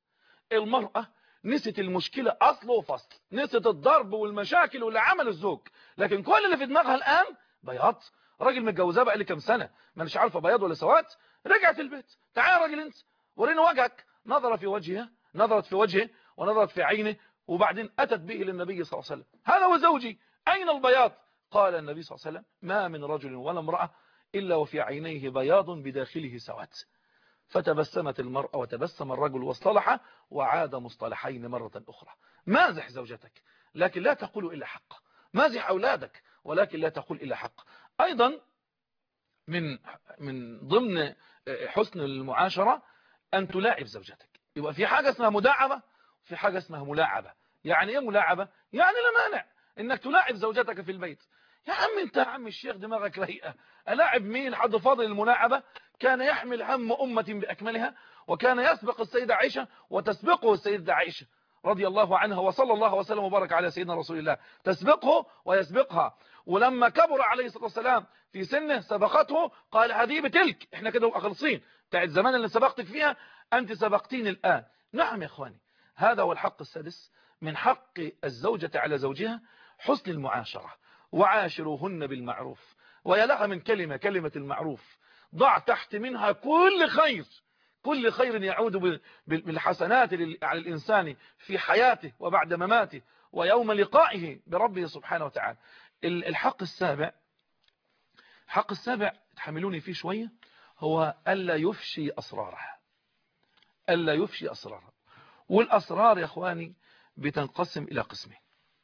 A: المرأة نسيت المشكلة أصل وفصل، نسيت الضرب والمشاكل واللي عمل الزوج، لكن كل اللي في دماغها الآن بياض. راجل متجوزاه بقى لي كام سنة ما مش عارفه بياض ولا سواد، رجعت البيت، تعال يا راجل انت ورينا وجهك. نظر في وجهها، نظرت في وجهه ونظرت في عينه، وبعدين أتت به للنبي صلى الله عليه وسلم، هذا هو زوجي، أين البياض؟ قال النبي صلى الله عليه وسلم ما من رجل ولا امرأة إلا وفي عينيه بياض بداخله سواد. فتبسمت المرأة وتبسم الرجل واصطلح وعاد مصطلحين مرة أخرى. مازح زوجتك لكن لا تقول إلا حق، مازح أولادك ولكن لا تقول إلا حق. أيضا من من ضمن حسن المعاشرة أن تلاعب زوجتك. يبقى في حاجة اسمها مداعبة وفي حاجة اسمها ملاعبة. يعني إيه ملاعبة؟ يعني لا مانع إنك تلاعب زوجتك في البيت. يا عم انت يا عم الشيخ دماغك رايقه، الاعب مين؟ حد فاضل الملاعبة؟ كان يحمل هم أمة بأكملها، وكان يسبق السيدة عائشة وتسبقه السيدة عائشة رضي الله عنها، وصلى الله وسلم وبارك على سيدنا رسول الله، تسبقه ويسبقها. ولما كبر عليه الصلاة والسلام في سنه سبقته، قال هذه بتلك، احنا كده خلصين، بتاعت زمان اللي سبقتك فيها انت سبقتين الآن. نعم يا اخواني، هذا هو الحق السادس من حق الزوجة على زوجها، حسن المعاشرة. وعاشروهن بالمعروف، ويا لها من كلمة كلمة المعروف، ضع تحت منها كل خير، كل خير يعود بالحسنات على الإنسان في حياته وبعد مماته ويوم لقائه بربه سبحانه وتعالى. الحق السابع، الحق السابع تحملوني فيه شوية، هو ألا يفشي أسرارها، ألا يفشي أسرارها. والأسرار يا أخواني بتنقسم إلى قسمين،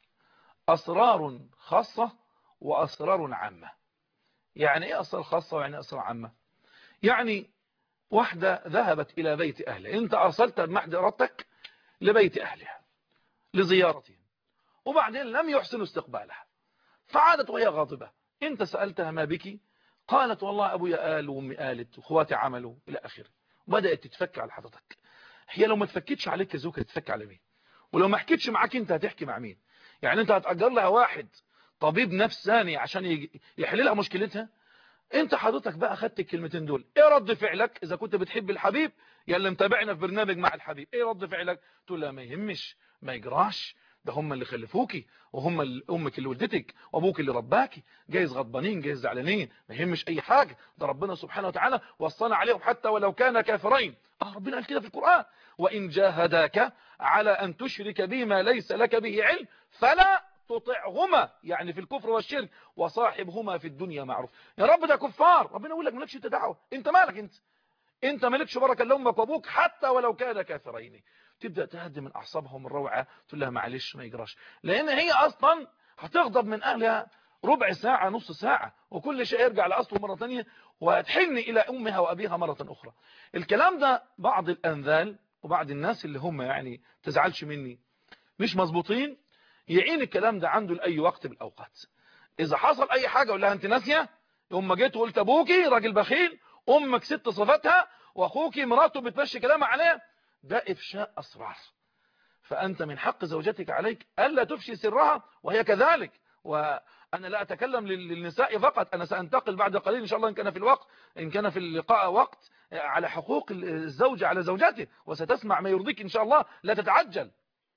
A: أسرار خاصة وأسرار عامة. يعني إيه أسرار خاصة ويعني أسرار عامة؟ يعني واحدة ذهبت إلى بيت أهلها، أنت أرسلت بمحض إرادتك لبيت أهلها لزيارتهم، وبعدين لم يحسنوا استقبالها، فعادت وهي غاضبة. أنت سألتها ما بك؟ قالت والله أبويا قال وأمي قالت وأخواتي عملوا إلى آخره، وبدأت تتفك على حضرتك. هي لو ما تفكتش عليك كزوجة تتفك على مين؟ ولو ما حكيتش معاك أنت هتحكي مع مين؟ يعني أنت هتأجر لها واحد طبيب نفساني عشان يحل لها مشكلتها؟ انت حضرتك بقى خدت الكلمتين دول، ايه رد فعلك اذا كنت بتحب الحبيب يا اللي متابعنا في برنامج مع الحبيب؟ ايه رد فعلك؟ تقول لا ما يهمش، ما يجراش، ده هم اللي خلفوكي وهم اللي امك اللي ولدتك وابوك اللي رباكي، جايز غضبانين جايز زعلانين، ما يهمش اي حاجه، ده ربنا سبحانه وتعالى وصانا عليهم حتى ولو كان كافرين. اه ربنا قال كده في القرآن، وان جاهداك على ان تشرك بما ليس لك به علم فلا تطعهما، يعني في الكفر والشرك، وصاحبهما في الدنيا معروف. يا رب ده كفار، ربنا يقول لك مالكش انت دعوه، انت مالك انت انت مالكش بركه لامك وابوك حتى ولو كان كافرين. تبدا تهدي من اعصابهم الروعه، تقول لها معلش ما يجراش، لان هي اصلا هتغضب من اهلها ربع ساعه نص ساعه، وكل شيء يرجع لاصله مره ثانيه، وهتحن الى امها وابيها مره اخرى. الكلام ده بعض الانذال وبعض الناس اللي هم يعني تزعلش مني مش مظبوطين، يعين الكلام ده عنده لأي وقت بالأوقات. إذا حصل أي حاجة ولا أنت ناسية، يوم ما جيت وقلت أبوكي راجل بخيل، امك ست صفتها واخوك مراته بتمشي كلامها عليها، ده افشاء اسرار. فانت من حق زوجتك عليك الا تفشي سرها وهي كذلك. وانا لا اتكلم للنساء فقط، انا سانتقل بعد قليل ان شاء الله ان كان في الوقت ان كان في اللقاء وقت على حقوق الزوج على زوجته، وستسمع ما يرضيك ان شاء الله، لا تتعجل.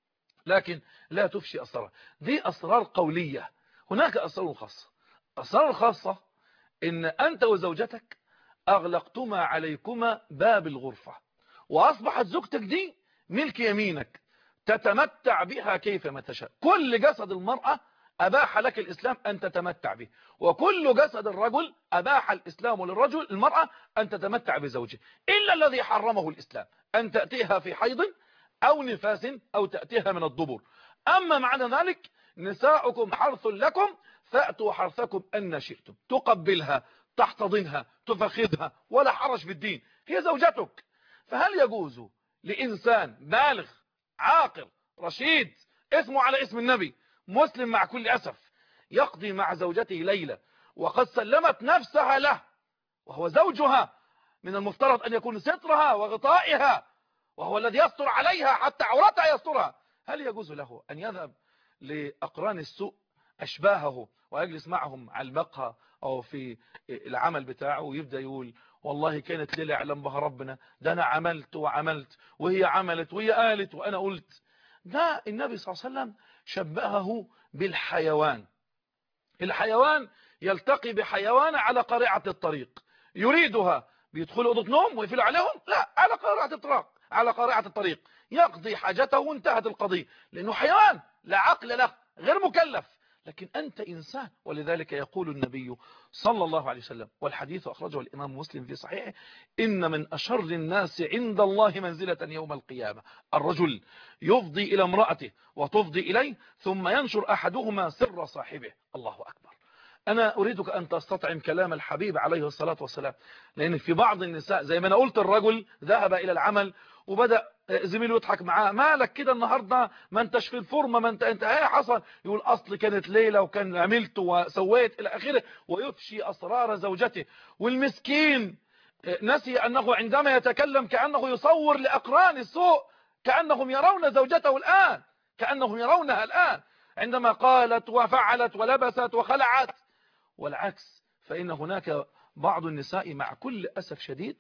A: لكن لا تفشي اسرارها، دي اسرار قولية. هناك اسرار خاصة. اسرار الخاصة ان انت وزوجتك اغلقتما عليكما باب الغرفة، واصبحت زوجتك دي ملك يمينك تتمتع بها كيفما تشاء. كل جسد المرأة أباح لك الإسلام أن تتمتع به، وكل جسد الرجل أباح الإسلام للرجل المرأة أن تتمتع بزوجه، إلا الذي حرمه الإسلام أن تأتيها في حيض أو نفاس أو تأتيها من الدبر. أما معنى ذلك نساؤكم حرث لكم فأتوا حرثكم أن شئتم. تقبلها، تحتضنها، تفخذها، ولا حرج في الدين، هي زوجتك. فهل يجوز لإنسان بالغ عاقل رشيد اسمه على اسم النبي مسلم مع كل أسف يقضي مع زوجته ليلة وقد سلمت نفسها له وهو زوجها، من المفترض أن يكون سترها وغطائها وهو الذي يستر عليها حتى عورتها يسترها، هل يجوز له أن يذهب لأقران السوء أشباهه ويجلس معهم على المقهى أو في العمل بتاعه ويبدأ يقول والله كانت ليلة يعلم بها ربنا، ده أنا عملت وعملت وهي عملت وهي قالت وأنا قلت؟ ده النبي صلى الله عليه وسلم شبهه بالحيوان. الحيوان يلتقي بحيوان على قارعة الطريق يريدها، بيدخلوا أوضة نوم ويقفلوا عليهم؟ لا، على قارعة الطريق، على قارعة الطريق يقضي حاجته وانتهت القضية، لأنه حيوان لا عقل له، غير مكلف. لكن أنت إنسان. ولذلك يقول النبي صلى الله عليه وسلم، والحديث أخرجه الإمام مسلم في صحيحه: إن من أشر الناس عند الله منزلة يوم القيامة الرجل يفضي إلى امرأته وتفضي إليه ثم ينشر أحدهما سر صاحبه. الله أكبر. أنا أريدك أن تستطعم كلام الحبيب عليه الصلاة والسلام، لأن في بعض النساء زي ما أنا قلت الرجل ذهب إلى العمل وبدأ زميله يضحك معاه: مالك كده النهاردة، ما انتش في الفورمه، ما انت انت ايه حصل؟ يقول اصل كانت ليله وكان عملت وسويت الى اخره، ويفشي اسرار زوجته. والمسكين نسي انه عندما يتكلم كانه يصور لاقران السوء كانهم يرون زوجته الان، كانهم يرونها الان عندما قالت وفعلت ولبست وخلعت. والعكس، فان هناك بعض النساء مع كل اسف شديد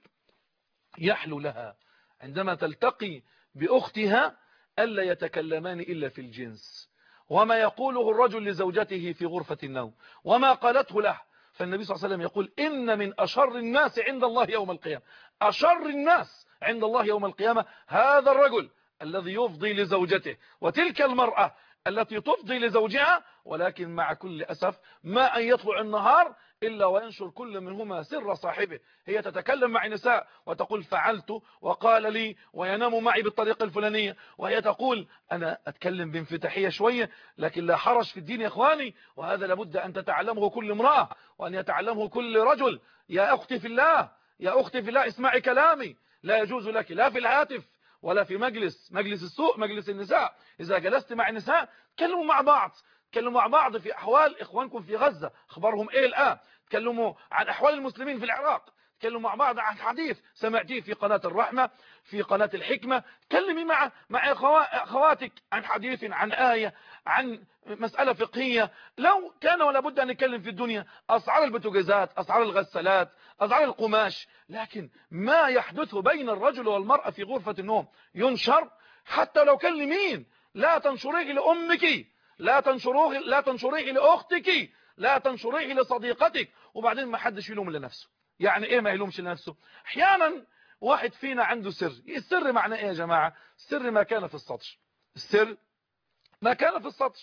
A: يحلو لها عندما تلتقي بأختها ألا يتكلمان إلا في الجنس، وما يقوله الرجل لزوجته في غرفة النوم وما قالته له. فالنبي صلى الله عليه وسلم يقول: إن من أشر الناس عند الله يوم القيامة، أشر الناس عند الله يوم القيامة هذا الرجل الذي يفضي لزوجته، وتلك المرأة التي تفضي لزوجها، ولكن مع كل أسف ما أن يطلع النهار إلا وينشر كل منهما سر صاحبه. هي تتكلم مع نساء وتقول فعلت وقال لي وينام معي بالطريقة الفلانية، وهي تقول أنا أتكلم بانفتاحية شوية لكن لا حرج في الدين يا إخواني، وهذا لابد أن تتعلمه كل امرأة وأن يتعلمه كل رجل. يا أختي في الله، يا أختي في الله، اسمعي كلامي، لا يجوز لك لا في الهاتف ولا في مجلس مجلس السوء مجلس النساء. إذا جلست مع النساء تكلموا مع بعض، تكلموا مع بعض في أحوال إخوانكم في غزة، أخبارهم إيه الآن، تكلموا عن أحوال المسلمين في العراق، تكلموا مع بعض عن حديث سمعتيه في قناة الرحمة في قناة الحكمة، تكلمي مع مع أخواتك عن حديث عن آية عن مسألة فقهية. لو كان ولا بد أن نتكلم في الدنيا أسعار البوتاجازات، أسعار الغسالات، أسعار القماش، لكن ما يحدث بين الرجل والمرأة في غرفة النوم ينشر، حتى لو كان لمين. لا تنشريه لأمك، لا تنشروه لا تنشريه لأختك، لا تنشريه لصديقتك، وبعدين ما حدش يلوم لنفسه. يعني ايه ما يلومش لنفسه؟ احيانا واحد فينا عنده سر. السر معناه ايه يا جماعة؟ السر ما كان في السطر، السر ما كان في السطر،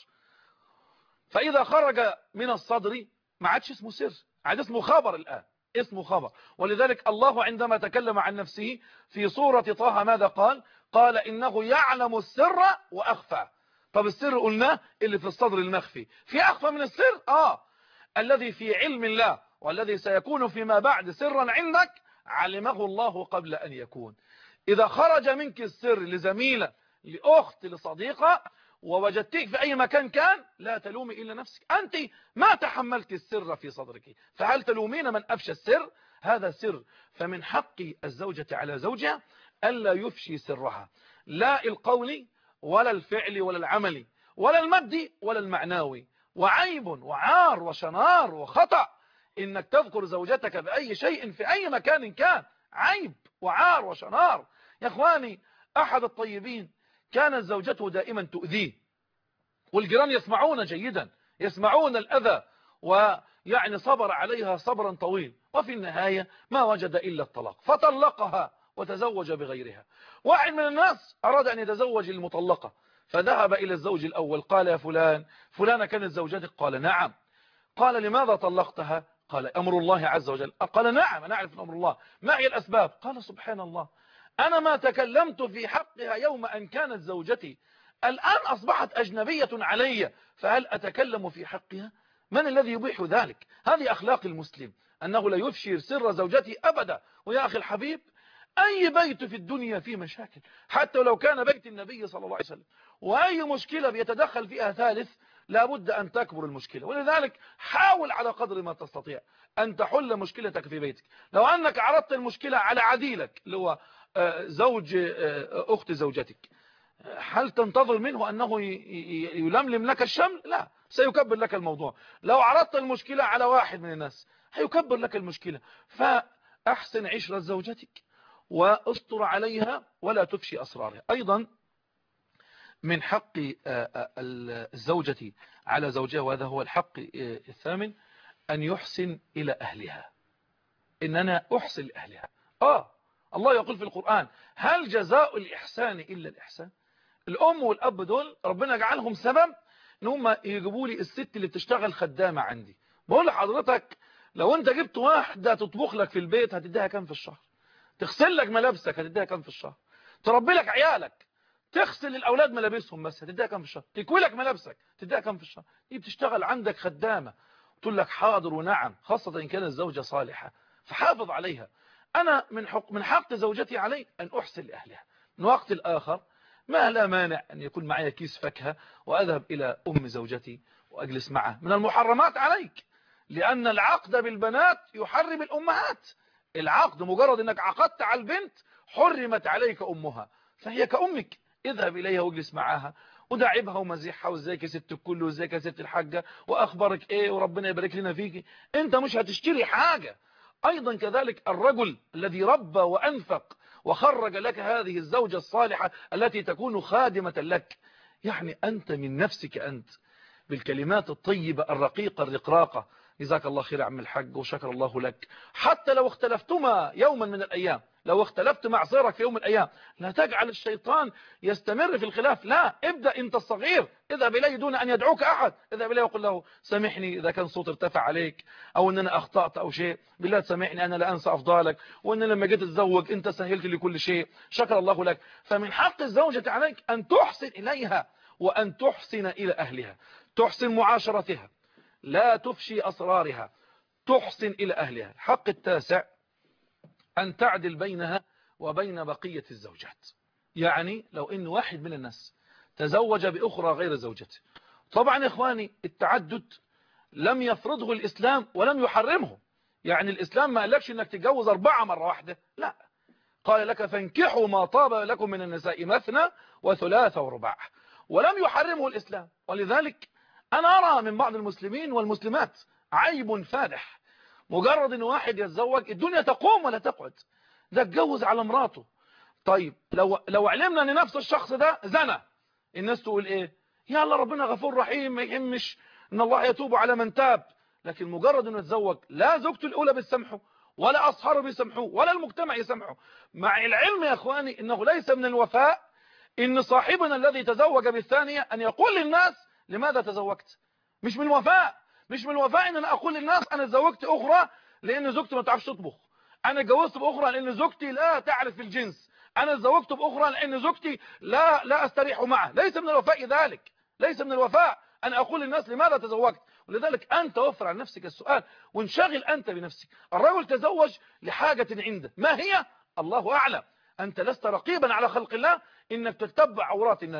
A: فإذا خرج من الصدر ما عادش اسمه سر، عاد اسمه خبر الآن، اسمه خبر. ولذلك الله عندما تكلم عن نفسه في سورة طه ماذا قال؟ قال إنه يعلم السر وأخفى. طب السر قلناه اللي في الصدر المخفي، في أخفى من السر؟ آه الذي في علم الله والذي سيكون فيما بعد سرا عندك علمه الله قبل أن يكون. إذا خرج منك السر لزميلة لأخت لصديقة ووجدتك في أي مكان كان لا تلومي إلا نفسك، أنت ما تحملت السر في صدرك، فهل تلومين من أفشى السر؟ هذا سر. فمن حق الزوجة على زوجها ألا يفشي سرها، لا القول ولا الفعل ولا العمل ولا المادي ولا المعنوي. وعيب وعار وشنار وخطأ إنك تذكر زوجتك بأي شيء في أي مكان كان، عيب وعار وشنار. يا إخواني، أحد الطيبين كانت زوجته دائما تؤذيه، والجيران يسمعون جيدا، يسمعون الأذى، ويعني صبر عليها صبرا طويل، وفي النهاية ما وجد إلا الطلاق فطلقها وتزوج بغيرها. واحد من الناس أراد أن يتزوج المطلقة، فذهب إلى الزوج الأول قال: يا فلان، فلانة كانت زوجتك؟ قال: نعم. قال: لماذا طلقتها؟ قال: أمر الله عز وجل. قال: نعم أنا أعرف أمر الله، ما هي الأسباب؟ قال: سبحان الله، أنا ما تكلمت في حقها يوم أن كانت زوجتي، الآن أصبحت أجنبية علي، فهل أتكلم في حقها؟ من الذي يبيح ذلك؟ هذه أخلاق المسلم، أنه لا يفشي سر زوجته أبدا. ويا أخي الحبيب، أي بيت في الدنيا فيه مشاكل، حتى لو كان بيت النبي صلى الله عليه وسلم، وأي مشكلة بيتدخل فيها ثالث لابد أن تكبر المشكلة. ولذلك حاول على قدر ما تستطيع أن تحل مشكلتك في بيتك. لو أنك عرضت المشكلة على عديلك اللي هو زوج أخت زوجتك، هل تنتظر منه أنه يلملم لك الشمل؟ لا، سيكبر لك الموضوع. لو عرضت المشكلة على واحد من الناس هيكبر لك المشكلة. فأحسن عشرة زوجتك واستر عليها ولا تفشي أسرارها. أيضا من حق الزوجة على زوجها، وهذا هو الحق الثامن، أن يحسن إلى أهلها. إن أنا أحسن لأهلها. آه الله يقول في القرآن: هل جزاء الإحسان إلا الإحسان؟ الأم والأب دول ربنا جعلهم سبب إن هم يجيبوا لي الست اللي بتشتغل خدامة عندي. بقول لحضرتك، لو أنت جبت واحدة تطبخ لك في البيت هتديها كام في الشهر؟ تغسل لك ملابسك هتديها كام في الشهر؟ تربي لك عيالك، تغسل للأولاد ملابسهم بس هتديها كام في الشهر؟ تكوي لك ملابسك تديها كام في الشهر؟ دي بتشتغل عندك خدامة، تقول لك حاضر ونعم، خاصة إن كانت الزوجة صالحة، فحافظ عليها. أنا من حق من حق زوجتي علي أن أحسن لأهلها. من وقت الآخر ما لا مانع أن يكون معي كيس فاكهة وأذهب إلى أم زوجتي وأجلس معها. من المحرمات عليك، لأن العقد بالبنات يحرم الأمهات. العقد مجرد أنك عقدت على البنت حرمت عليك أمها، فهي كأمك. اذهب إليها واجلس معها وداعبها ومزيحها، وازيك يا ست الكل، وازيك يا ست الحاجة، وأخبارك إيه، وربنا يبارك لنا فيك. أنت مش هتشتري حاجة. أيضا كذلك الرجل الذي ربى وأنفق وخرج لك هذه الزوجة الصالحة التي تكون خادمة لك، يعني أنت من نفسك أنت بالكلمات الطيبة الرقيقة الرقراقة: جزاك الله خير يا عم الحاج وشكر الله لك. حتى لو اختلفتما يوما من الأيام، لو اختلفت مع صيرك في يوم من الأيام، لا تجعل الشيطان يستمر في الخلاف، لا، ابدأ أنت الصغير، اذهب إليه دون أن يدعوك أحد، اذهب إليه وقل له: سامحني إذا كان صوت ارتفع عليك، أو أن أنا أخطأت أو شيء، بالله تسامحني، أنا لا أنسى أفضالك، وأن لما جيت أتزوج أنت سهلت لي كل شيء، شكر الله لك. فمن حق الزوجة عليك أن تحسن إليها وأن تحسن إلى أهلها، تحسن معاشرتها، لا تفشي أسرارها، تحسن إلى أهلها. الحق التاسع أن تعدل بينها وبين بقية الزوجات. يعني لو إن واحد من الناس تزوج بأخرى غير زوجته، طبعا يا إخواني التعدد لم يفرضه الإسلام ولم يحرمه. يعني الإسلام ما قالكش إنك تتجوز أربعة مرة واحدة، لا، قال لك: فانكحوا ما طاب لكم من النساء مثنى وثلاث ورباع، ولم يحرمه الإسلام. ولذلك أنا أرى من بعض المسلمين والمسلمات عيب فادح، مجرد ان واحد يتزوج الدنيا تقوم ولا تقعد، ده اتجوز على مراته. طيب لو لو علمنا ان نفس الشخص ده زنى، الناس تقول ايه؟ يا الله ربنا غفور رحيم، ما يهمش، ان الله يتوب على من تاب. لكن مجرد انه يتزوج، لا زوجته الاولى بتسامحه ولا اصحابه بيسامحوه ولا المجتمع يسامحه، مع العلم يا اخواني انه ليس من الوفاء ان صاحبنا الذي تزوج بالثانية ان يقول للناس: لماذا تزوجت؟ مش من الوفاء. مش من الوفاء ان انا اقول للناس انا اتزوجت اخرى لان زوجتي ما تعرفش تطبخ، انا اتجوزت باخرى لان زوجتي لا تعرف الجنس، انا اتزوجت باخرى لان زوجتي لا لا استريح معها. ليس من الوفاء ذلك، ليس من الوفاء ان اقول للناس لماذا تزوجت. ولذلك انت وفر عن نفسك السؤال وانشغل انت بنفسك. الرجل تزوج لحاجة عنده، ما هي؟ الله اعلم. انت لست رقيبا على خلق الله انك تتبع عورات الناس،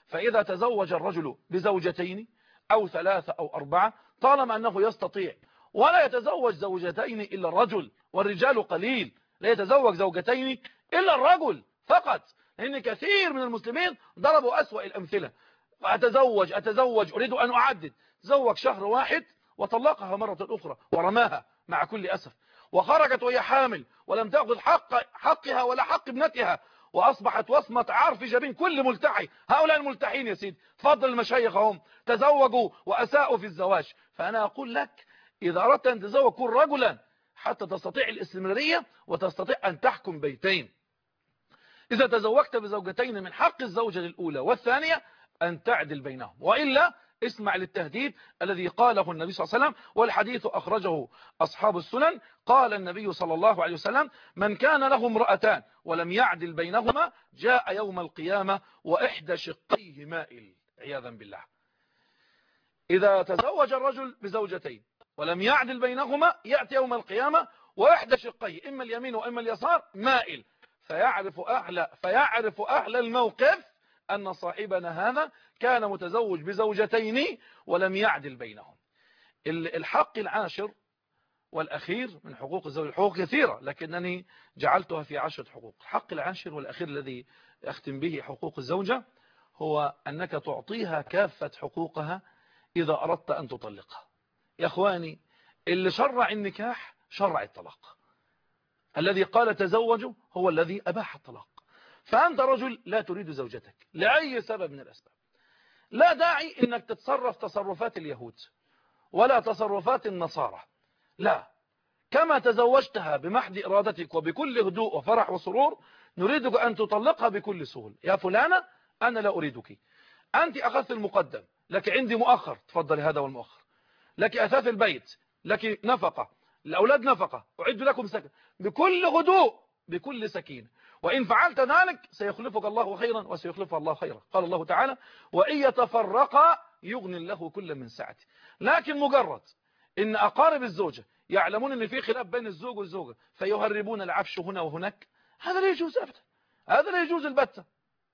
A: فإذا تزوج الرجل بزوجتين أو ثلاثة أو أربعة طالما أنه يستطيع، ولا يتزوج زوجتين إلا الرجل، والرجال قليل، لا يتزوج زوجتين إلا الرجل فقط، لأن كثير من المسلمين ضربوا أسوأ الأمثلة. أتزوج أتزوج أريد أن أعدد، تزوج شهر واحد وطلقها مرة أخرى ورماها مع كل أسف، وخرجت وهي حامل ولم تأخذ حق حقها ولا حق ابنتها، وأصبحت وصمة عار في جبين كل ملتحي. هؤلاء الملتحين يا سيدي فضل المشايخ هم تزوجوا وأساءوا في الزواج. فأنا أقول لك إذا أردت أن تزوج كن رجلا حتى تستطيع الاستمرارية وتستطيع أن تحكم بيتين. إذا تزوجت بزوجتين من حق الزوجة الأولى والثانية أن تعدل بينهم، وإلا اسمع للتهديد الذي قاله النبي صلى الله عليه وسلم، والحديث أخرجه أصحاب السنن. قال النبي صلى الله عليه وسلم: من كان له امرأتان ولم يعدل بينهما جاء يوم القيامة وإحدى شقيه مائل، عياذا بالله. إذا تزوج الرجل بزوجتين ولم يعدل بينهما يأتي يوم القيامة وإحدى شقيه إما اليمين وإما اليسار مائل، فيعرف أهل, فيعرف أهل الموقف أن صاحبنا هذا كان متزوج بزوجتين ولم يعدل بينهم. الحق العاشر والأخير من حقوق الزوج، الحقوق كثيرة لكنني جعلتها في عشرة حقوق. الحق العاشر والأخير الذي أختم به حقوق الزوجة هو أنك تعطيها كافة حقوقها إذا أردت أن تطلقها. يا أخواني، اللي شرع النكاح شرع الطلاق، الذي قال تزوجوا هو الذي أباح الطلاق. فأنت رجل لا تريد زوجتك لأي سبب من الأسباب، لا داعي إنك تتصرف تصرفات اليهود ولا تصرفات النصارى، لا، كما تزوجتها بمحض إرادتك وبكل هدوء وفرح وسرور نريدك أن تطلقها بكل سهولة. يا فلانة أنا لا أريدك، أنت أخذت المقدم، لك عندي مؤخر، تفضل هذا والمؤخر، لك أثاث البيت، لك نفقة، الأولاد نفقة، أعد لكم سكن، بكل هدوء بكل سكينة. وإن فعلت ذلك سيخلفك الله خيرا وسيخلفها الله خيرا. قال الله تعالى: وإن يتفرقا يغني الله كل من سعته. لكن مجرد إن أقارب الزوجة يعلمون أن في خلاف بين الزوج والزوجة فيهربون العفش هنا وهناك، هذا لا يجوز أبدا، هذا لا يجوز البتة.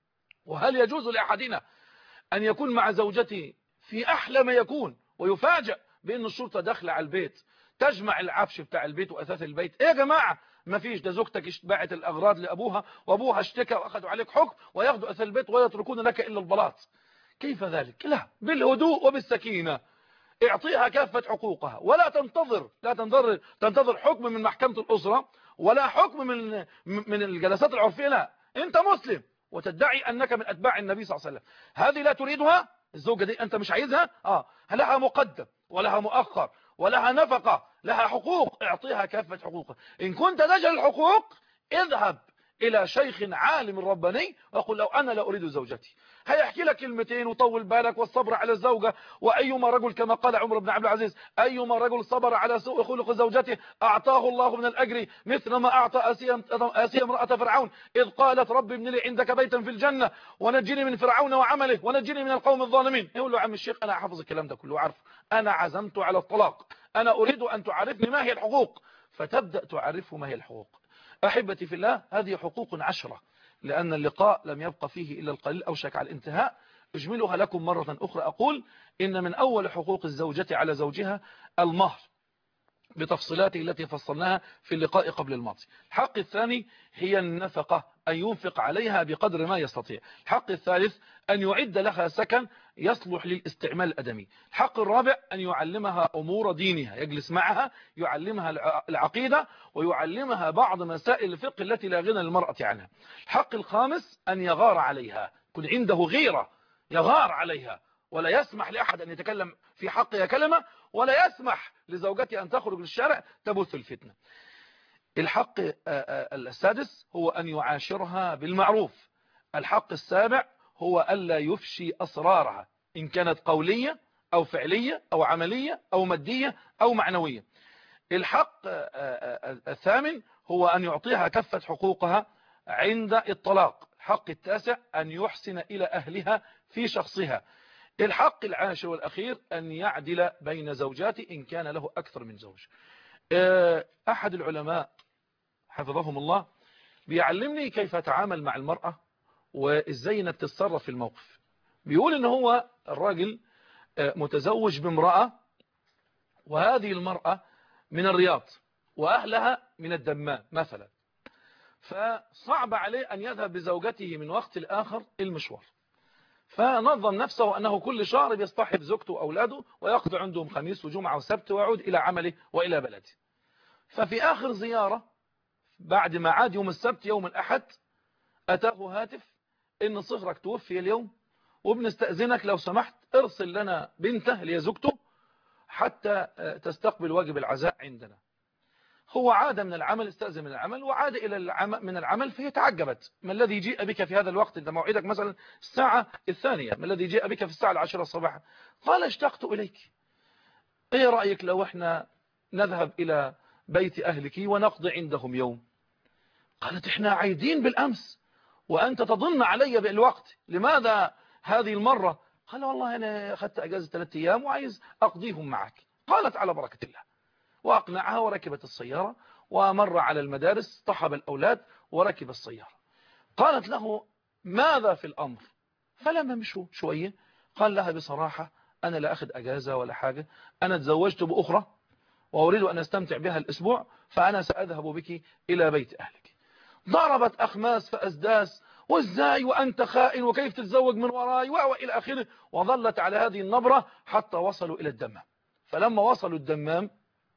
A: وهل يجوز لأحدنا أن يكون مع زوجته في أحلى ما يكون ويفاجأ بأن الشرطة داخله على البيت تجمع العفش بتاع البيت وأثاث البيت؟ إيه يا جماعة، ما فيش، ده زوجتك باعت الأغراض لأبوها وأبوها اشتكى وأخذوا عليك حكم وياخذوا أثاث البيت ويتركون لك إلا البلاط. كيف ذلك؟ لا، بالهدوء وبالسكينة اعطيها كافة حقوقها، ولا تنتظر لا تنتظر تنتظر حكم من محكمة الأسرة ولا حكم من من الجلسات العرفية. لا، أنت مسلم وتدعي أنك من أتباع النبي صلى الله عليه وسلم، هذه لا تريدها، الزوجة دي أنت مش عايزها، آه لها مقدم ولها مؤخر ولها نفقة، لها حقوق، اعطيها كافة حقوقها. إن كنت تجهل الحقوق اذهب إلى شيخ عالم رباني وقل: لو أنا لا أريد زوجتي. هيحكي لك كلمتين وطول بالك والصبر على الزوجة. وأيما رجل كما قال عمر بن عبد العزيز: أيما رجل صبر على سوء خلق زوجته أعطاه الله من الأجر مثل ما أعطى آسيا امرأة فرعون إذ قالت: رب ابن لي عندك بيتا في الجنة ونجني من فرعون وعمله ونجني من القوم الظالمين. يقول له: عم الشيخ أنا حافظ الكلام ده كله وعارف، أنا عزمت على الطلاق، أنا أريد أن تعرفني ما هي الحقوق. فتبدأ تعرفه ما هي الحقوق. أحبتي في الله، هذه حقوق عشرة، لأن اللقاء لم يبقى فيه إلا القليل أوشك على الانتهاء. أجملها لكم مرة أخرى. أقول إن من أول حقوق الزوجة على زوجها المهر بتفصيلاته التي فصلناها في اللقاء قبل الماضي. الحق الثاني هي النفقة، أن ينفق عليها بقدر ما يستطيع. الحق الثالث أن يعد لها سكن يصلح للاستعمال الأدمي. الحق الرابع أن يعلمها أمور دينها، يجلس معها يعلمها العقيدة ويعلمها بعض مسائل الفقه التي لا غنى للمرأة عنها. الحق الخامس أن يغار عليها، كن عنده غيرة، يغار عليها ولا يسمح لأحد أن يتكلم في حقها كلمة، ولا يسمح لزوجته أن تخرج للشارع تبث الفتنة. الحق السادس هو أن يعاشرها بالمعروف. الحق السابع هو ألا يفشي أسرارها إن كانت قولية أو فعلية أو عملية أو مادية أو معنوية. الحق الثامن هو أن يعطيها كافة حقوقها عند الطلاق. الحق التاسع أن يحسن إلى أهلها في شخصها. الحق العاشر والأخير أن يعدل بين زوجاته إن كان له أكثر من زوج. أحد العلماء حفظهم الله بيعلمني كيف أتعامل مع المرأة وإزاي انك تتصرف في الموقف. بيقول ان هو الراجل متزوج بامرأة، وهذه المرأة من الرياض وأهلها من الدمام مثلا، فصعب عليه أن يذهب بزوجته من وقت لآخر المشوار، فنظم نفسه أنه كل شهر بيصطحب زوجته وأولاده ويقضي عندهم خميس وجمعة وسبت ويعود إلى عمله وإلى بلده. ففي آخر زيارة بعد ما عاد يوم السبت يوم الأحد أتاه هاتف إن صهرك توفي اليوم، وبنستأذنك لو سمحت ارسل لنا بنته اللي هي زوجته حتى تستقبل واجب العزاء عندنا. هو عاد من العمل، استأذن من العمل وعاد إلى العمل من العمل، فهي تعجبت: ما الذي جيء بك في هذا الوقت؟ أنت موعدك مثلا الساعة الثانية، ما الذي جيء بك في الساعة العاشرة صباحا؟ قال: اشتقت إليك، ايه رأيك لو احنا نذهب إلى بيت أهلك ونقضي عندهم يوم؟ قالت: احنا عايدين بالأمس وأنت تضن علي بالوقت، لماذا هذه المرة؟ قال: والله أنا أخذت أجازة ثلاثة أيام وعايز أقضيهم معك. قالت: على بركة الله. وأقنعها وركبت السيارة ومر على المدارس، اصطحب الأولاد وركب السيارة. قالت له: ماذا في الأمر؟ فلما مشوا شوية قال لها بصراحة: أنا لا أخذ أجازة ولا حاجة، أنا تزوجت بأخرى وأريد أن أستمتع بها الأسبوع، فأنا سأذهب بك إلى بيت أهلك. ضربت أخماس فأسداس: وإزاي وأنت خائن وكيف تتزوج من وراي وإلى آخره، وظلت على هذه النبرة حتى وصلوا إلى الدمام. فلما وصلوا الدمام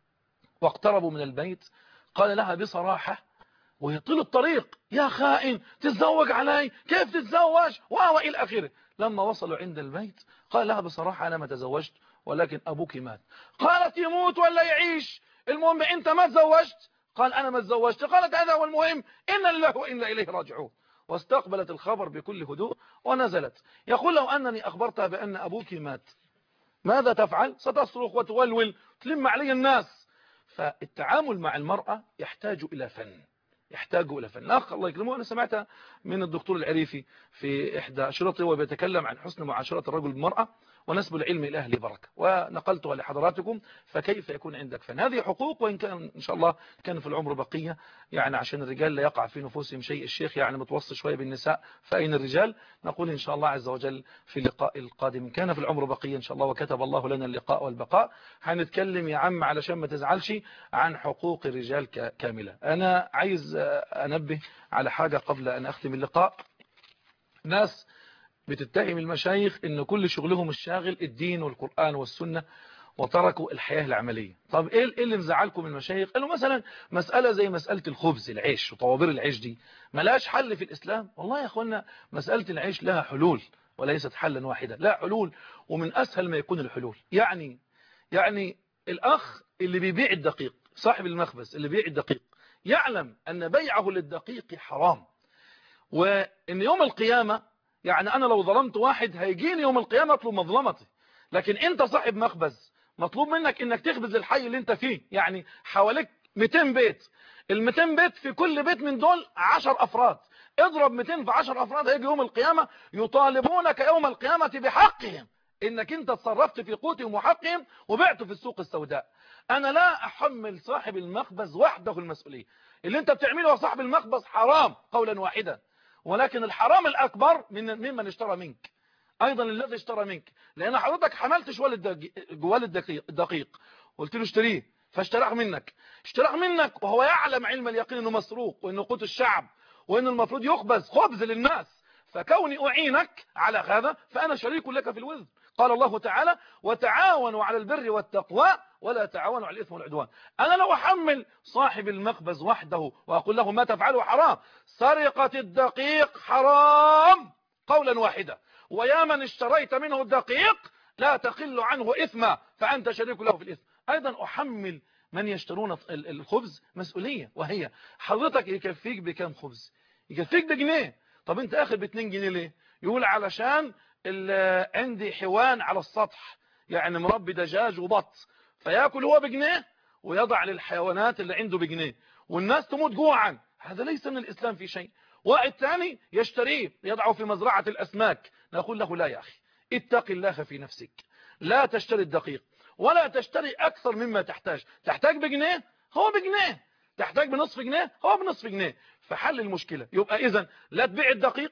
A: واقتربوا من البيت قال لها بصراحة وهي طول الطريق: يا خائن تتزوج علي، كيف تتزوج وإلى آخره. لما وصلوا عند البيت قال لها بصراحة: أنا ما تزوجت ولكن أبوك مات. قالت: يموت ولا يعيش، المهم أنت ما تزوجت؟ قال: أنا ما تزوجت. قالت: هذا هو المهم، إن الله وإنا إليه راجعون. واستقبلت الخبر بكل هدوء ونزلت. يقول: لو أنني أخبرتها بأن أبوك مات ماذا تفعل؟ ستصرخ وتولول تلم علي الناس. فالتعامل مع المرأة يحتاج إلى فن، يحتاج إلى فن. الأخ الله يكرمه، أنا سمعتها من الدكتور العريفي في إحدى أشرطه وبيتكلم عن حسن معاشرة الرجل بالمرأة ونسب العلم إلى أهل بركة، ونقلتها لحضراتكم. فكيف يكون عندك فن؟ هذه حقوق، وإن كان إن شاء الله كان في العمر بقية، يعني عشان الرجال لا يقع في نفوسهم شيء. الشيخ يعني متوصي شوية بالنساء، فأين الرجال؟ نقول إن شاء الله عز وجل في اللقاء القادم كان في العمر بقية إن شاء الله وكتب الله لنا اللقاء والبقاء، هنتكلم يا عم علشان ما تزعلش عن حقوق الرجال كاملة. أنا عايز أنبه على حاجة قبل أن أختم اللقاء. ناس بتتهم المشايخ إن كل شغلهم الشاغل الدين والقرآن والسنة وتركوا الحياة العملية. طب إيه اللي مزعلكم من المشايخ؟ قالوا مثلا مسألة زي مسألة الخبز، العيش وطوابير العيش دي ملاش حل في الإسلام. والله يا أخوانا مسألة العيش لها حلول وليست حلا واحدا، لا حلول، ومن أسهل ما يكون الحلول. يعني يعني الأخ اللي بيبيع الدقيق، صاحب المخبز اللي بيبيع الدقيق، يعلم أن بيعه للدقيق حرام، وإن يوم القيامة يعني أنا لو ظلمت واحد هيجيني يوم القيامة أطلب مظلمتي. لكن أنت صاحب مخبز مطلوب منك إنك تخبز الحي اللي أنت فيه، يعني حواليك مئتين بيت، ال مئتين بيت في كل بيت من دول عشر أفراد، اضرب مئتين في عشر أفراد، هيجي يوم القيامة يطالبونك يوم القيامة بحقهم، إنك أنت تصرفت في قوتهم وحقهم وبعته في السوق السوداء. أنا لا أحمل صاحب المخبز وحده المسؤولية. اللي أنت بتعمله يا صاحب المخبز حرام قولا واحدا، ولكن الحرام الأكبر من ممن اشترى منك، أيضا الذي اشترى منك، لأن حضرتك حملت جوال الدقيق قلت له اشتريه فاشتراه منك، اشتراه منك وهو يعلم علم اليقين أنه مسروق وأنه قوت الشعب وأن المفروض يخبز خبز للناس، فكوني أعينك على هذا فأنا شريك لك في الوزر. قال الله تعالى: وتعاونوا على البر والتقوى ولا تعاونوا على الإثم والعدوان. أنا لو أحمل صاحب المخبز وحده وأقول له ما تفعله حرام، سرقة الدقيق حرام قولا واحدا، ويا من اشتريت منه الدقيق لا تقل عنه إثما فأنت شريك له في الإثم. أيضا أحمل من يشترون الخبز مسؤولية، وهي حضرتك يكفيك بكام خبز؟ يكفيك بجنيه. طب انت اخر باتنين جنيه ليه؟ يقول علشان عندي حيوان على السطح، يعني مربي دجاج وبط، فياكل هو بجنيه ويضع للحيوانات اللي عنده بجنيه والناس تموت جوعا. هذا ليس من الإسلام في شيء. واحد ثاني يشتريه يضعه في مزرعة الأسماك، نقول له لا يا أخي، اتق الله في نفسك، لا تشتري الدقيق ولا تشتري أكثر مما تحتاج. تحتاج بجنيه هو بجنيه، تحتاج بنصف جنيه هو بنصف جنيه، فحل المشكلة. يبقى إذن لا تبيع الدقيق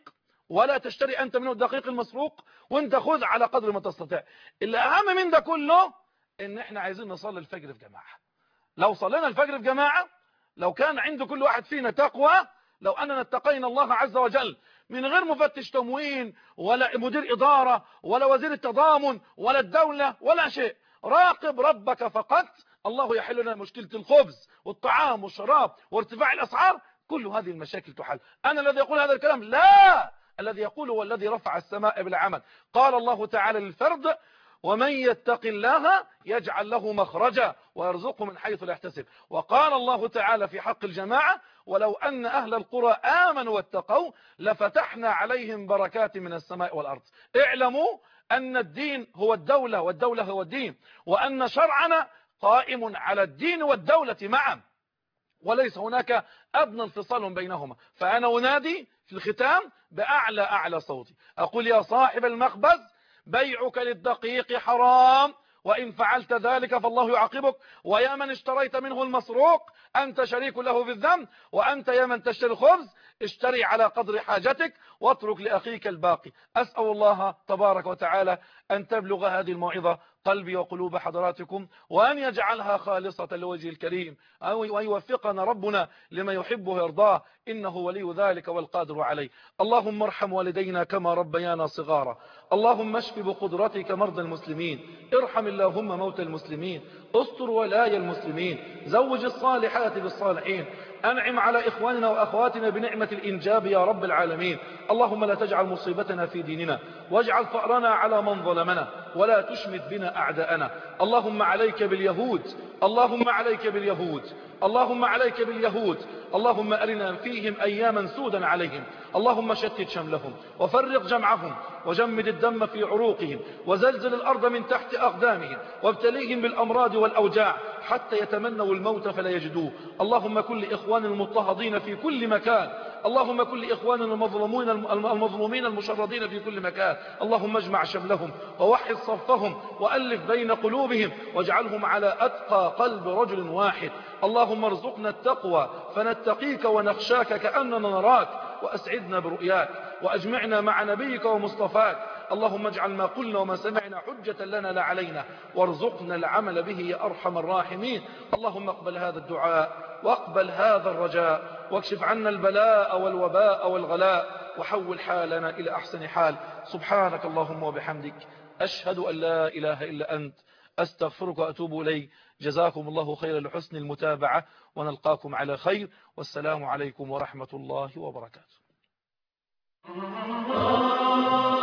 A: ولا تشتري أنت منه الدقيق المسروق، وانت خذ على قدر ما تستطيع. اللي أهم من ده كله إن احنا عايزين نصلي الفجر في جماعة. لو صلينا الفجر في جماعة، لو كان عند كل واحد فينا تقوى، لو أننا اتقينا الله عز وجل من غير مفتش تموين ولا مدير إدارة ولا وزير التضامن ولا الدولة ولا شيء، راقب ربك فقط، الله يحل لنا مشكلة الخبز والطعام والشراب وارتفاع الأسعار، كل هذه المشاكل تحل. أنا الذي يقول هذا الكلام؟ لا، الذي يقول هو الذي رفع السماء بالعمل. قال الله تعالى للفرد: ومن يتق الله يجعل له مخرجا ويرزقه من حيث لا يحتسب. وقال الله تعالى في حق الجماعة: ولو أن أهل القرى آمنوا واتقوا لفتحنا عليهم بركات من السماء والأرض. اعلموا أن الدين هو الدولة والدولة هو الدين، وأن شرعنا قائم على الدين والدولة معا، وليس هناك أدنى انفصال بينهما. فأنا أنادي في الختام بأعلى أعلى صوتي، أقول: يا صاحب المخبز، بيعك للدقيق حرام، وإن فعلت ذلك فالله يعاقبك. ويا من اشتريت منه المسروق، أنت شريك له في الذنب. وأنت يا من تشتري الخبز، اشتري على قدر حاجتك واترك لأخيك الباقي. أسأل الله تبارك وتعالى أن تبلغ هذه الموعظة قلبي وقلوب حضراتكم، وأن يجعلها خالصة لوجه الكريم، وأن يوفقنا ربنا لما يحبه ويرضاه، إنه ولي ذلك والقادر عليه. اللهم ارحم والدينا كما ربيانا صغارا. اللهم اشف بقدرتك مرضى المسلمين. ارحم اللهم موتى المسلمين. استر ولايا المسلمين. زوج الصالحات بالصالحين. أنعم على إخواننا وأخواتنا بنعمة الإنجاب يا رب العالمين. اللهم لا تجعل مصيبتنا في ديننا، واجعل فأرنا على من ظلمنا، ولا تشمت بنا أعداءنا. اللهم عليك باليهود، اللهم عليك باليهود، اللهم عليك باليهود. اللهم أرنا فيهم أياما سودا عليهم. اللهم شتت شملهم وفرق جمعهم وجمد الدم في عروقهم وزلزل الأرض من تحت أقدامهم وابتليهم بالأمراض والأوجاع حتى يتمنوا الموت فلا يجدوه. اللهم كن لإخوان المضطهدين في كل مكان، اللهم كن لإخوان المظلومين المظلومين المشردين في كل مكان. اللهم اجمع شملهم ووحد صفهم وألف بين قلوبهم واجعلهم على أتقى قلب رجل واحد. اللهم ارزقنا التقوى فنتقيك ونخشاك كأننا نراك، وأسعدنا برؤياك، وأجمعنا مع نبيك ومصطفاك. اللهم اجعل ما قلنا وما سمعنا حجة لنا لا علينا، وارزقنا العمل به يا أرحم الراحمين. اللهم اقبل هذا الدعاء واقبل هذا الرجاء، واكشف عنا البلاء والوباء والغلاء، وحول حالنا إلى أحسن حال. سبحانك اللهم وبحمدك، أشهد أن لا إله إلا أنت، أستغفرك وأتوب إليك. جزاكم الله خيرا لحسن المتابعة، ونلقاكم على خير، والسلام عليكم ورحمة الله وبركاته.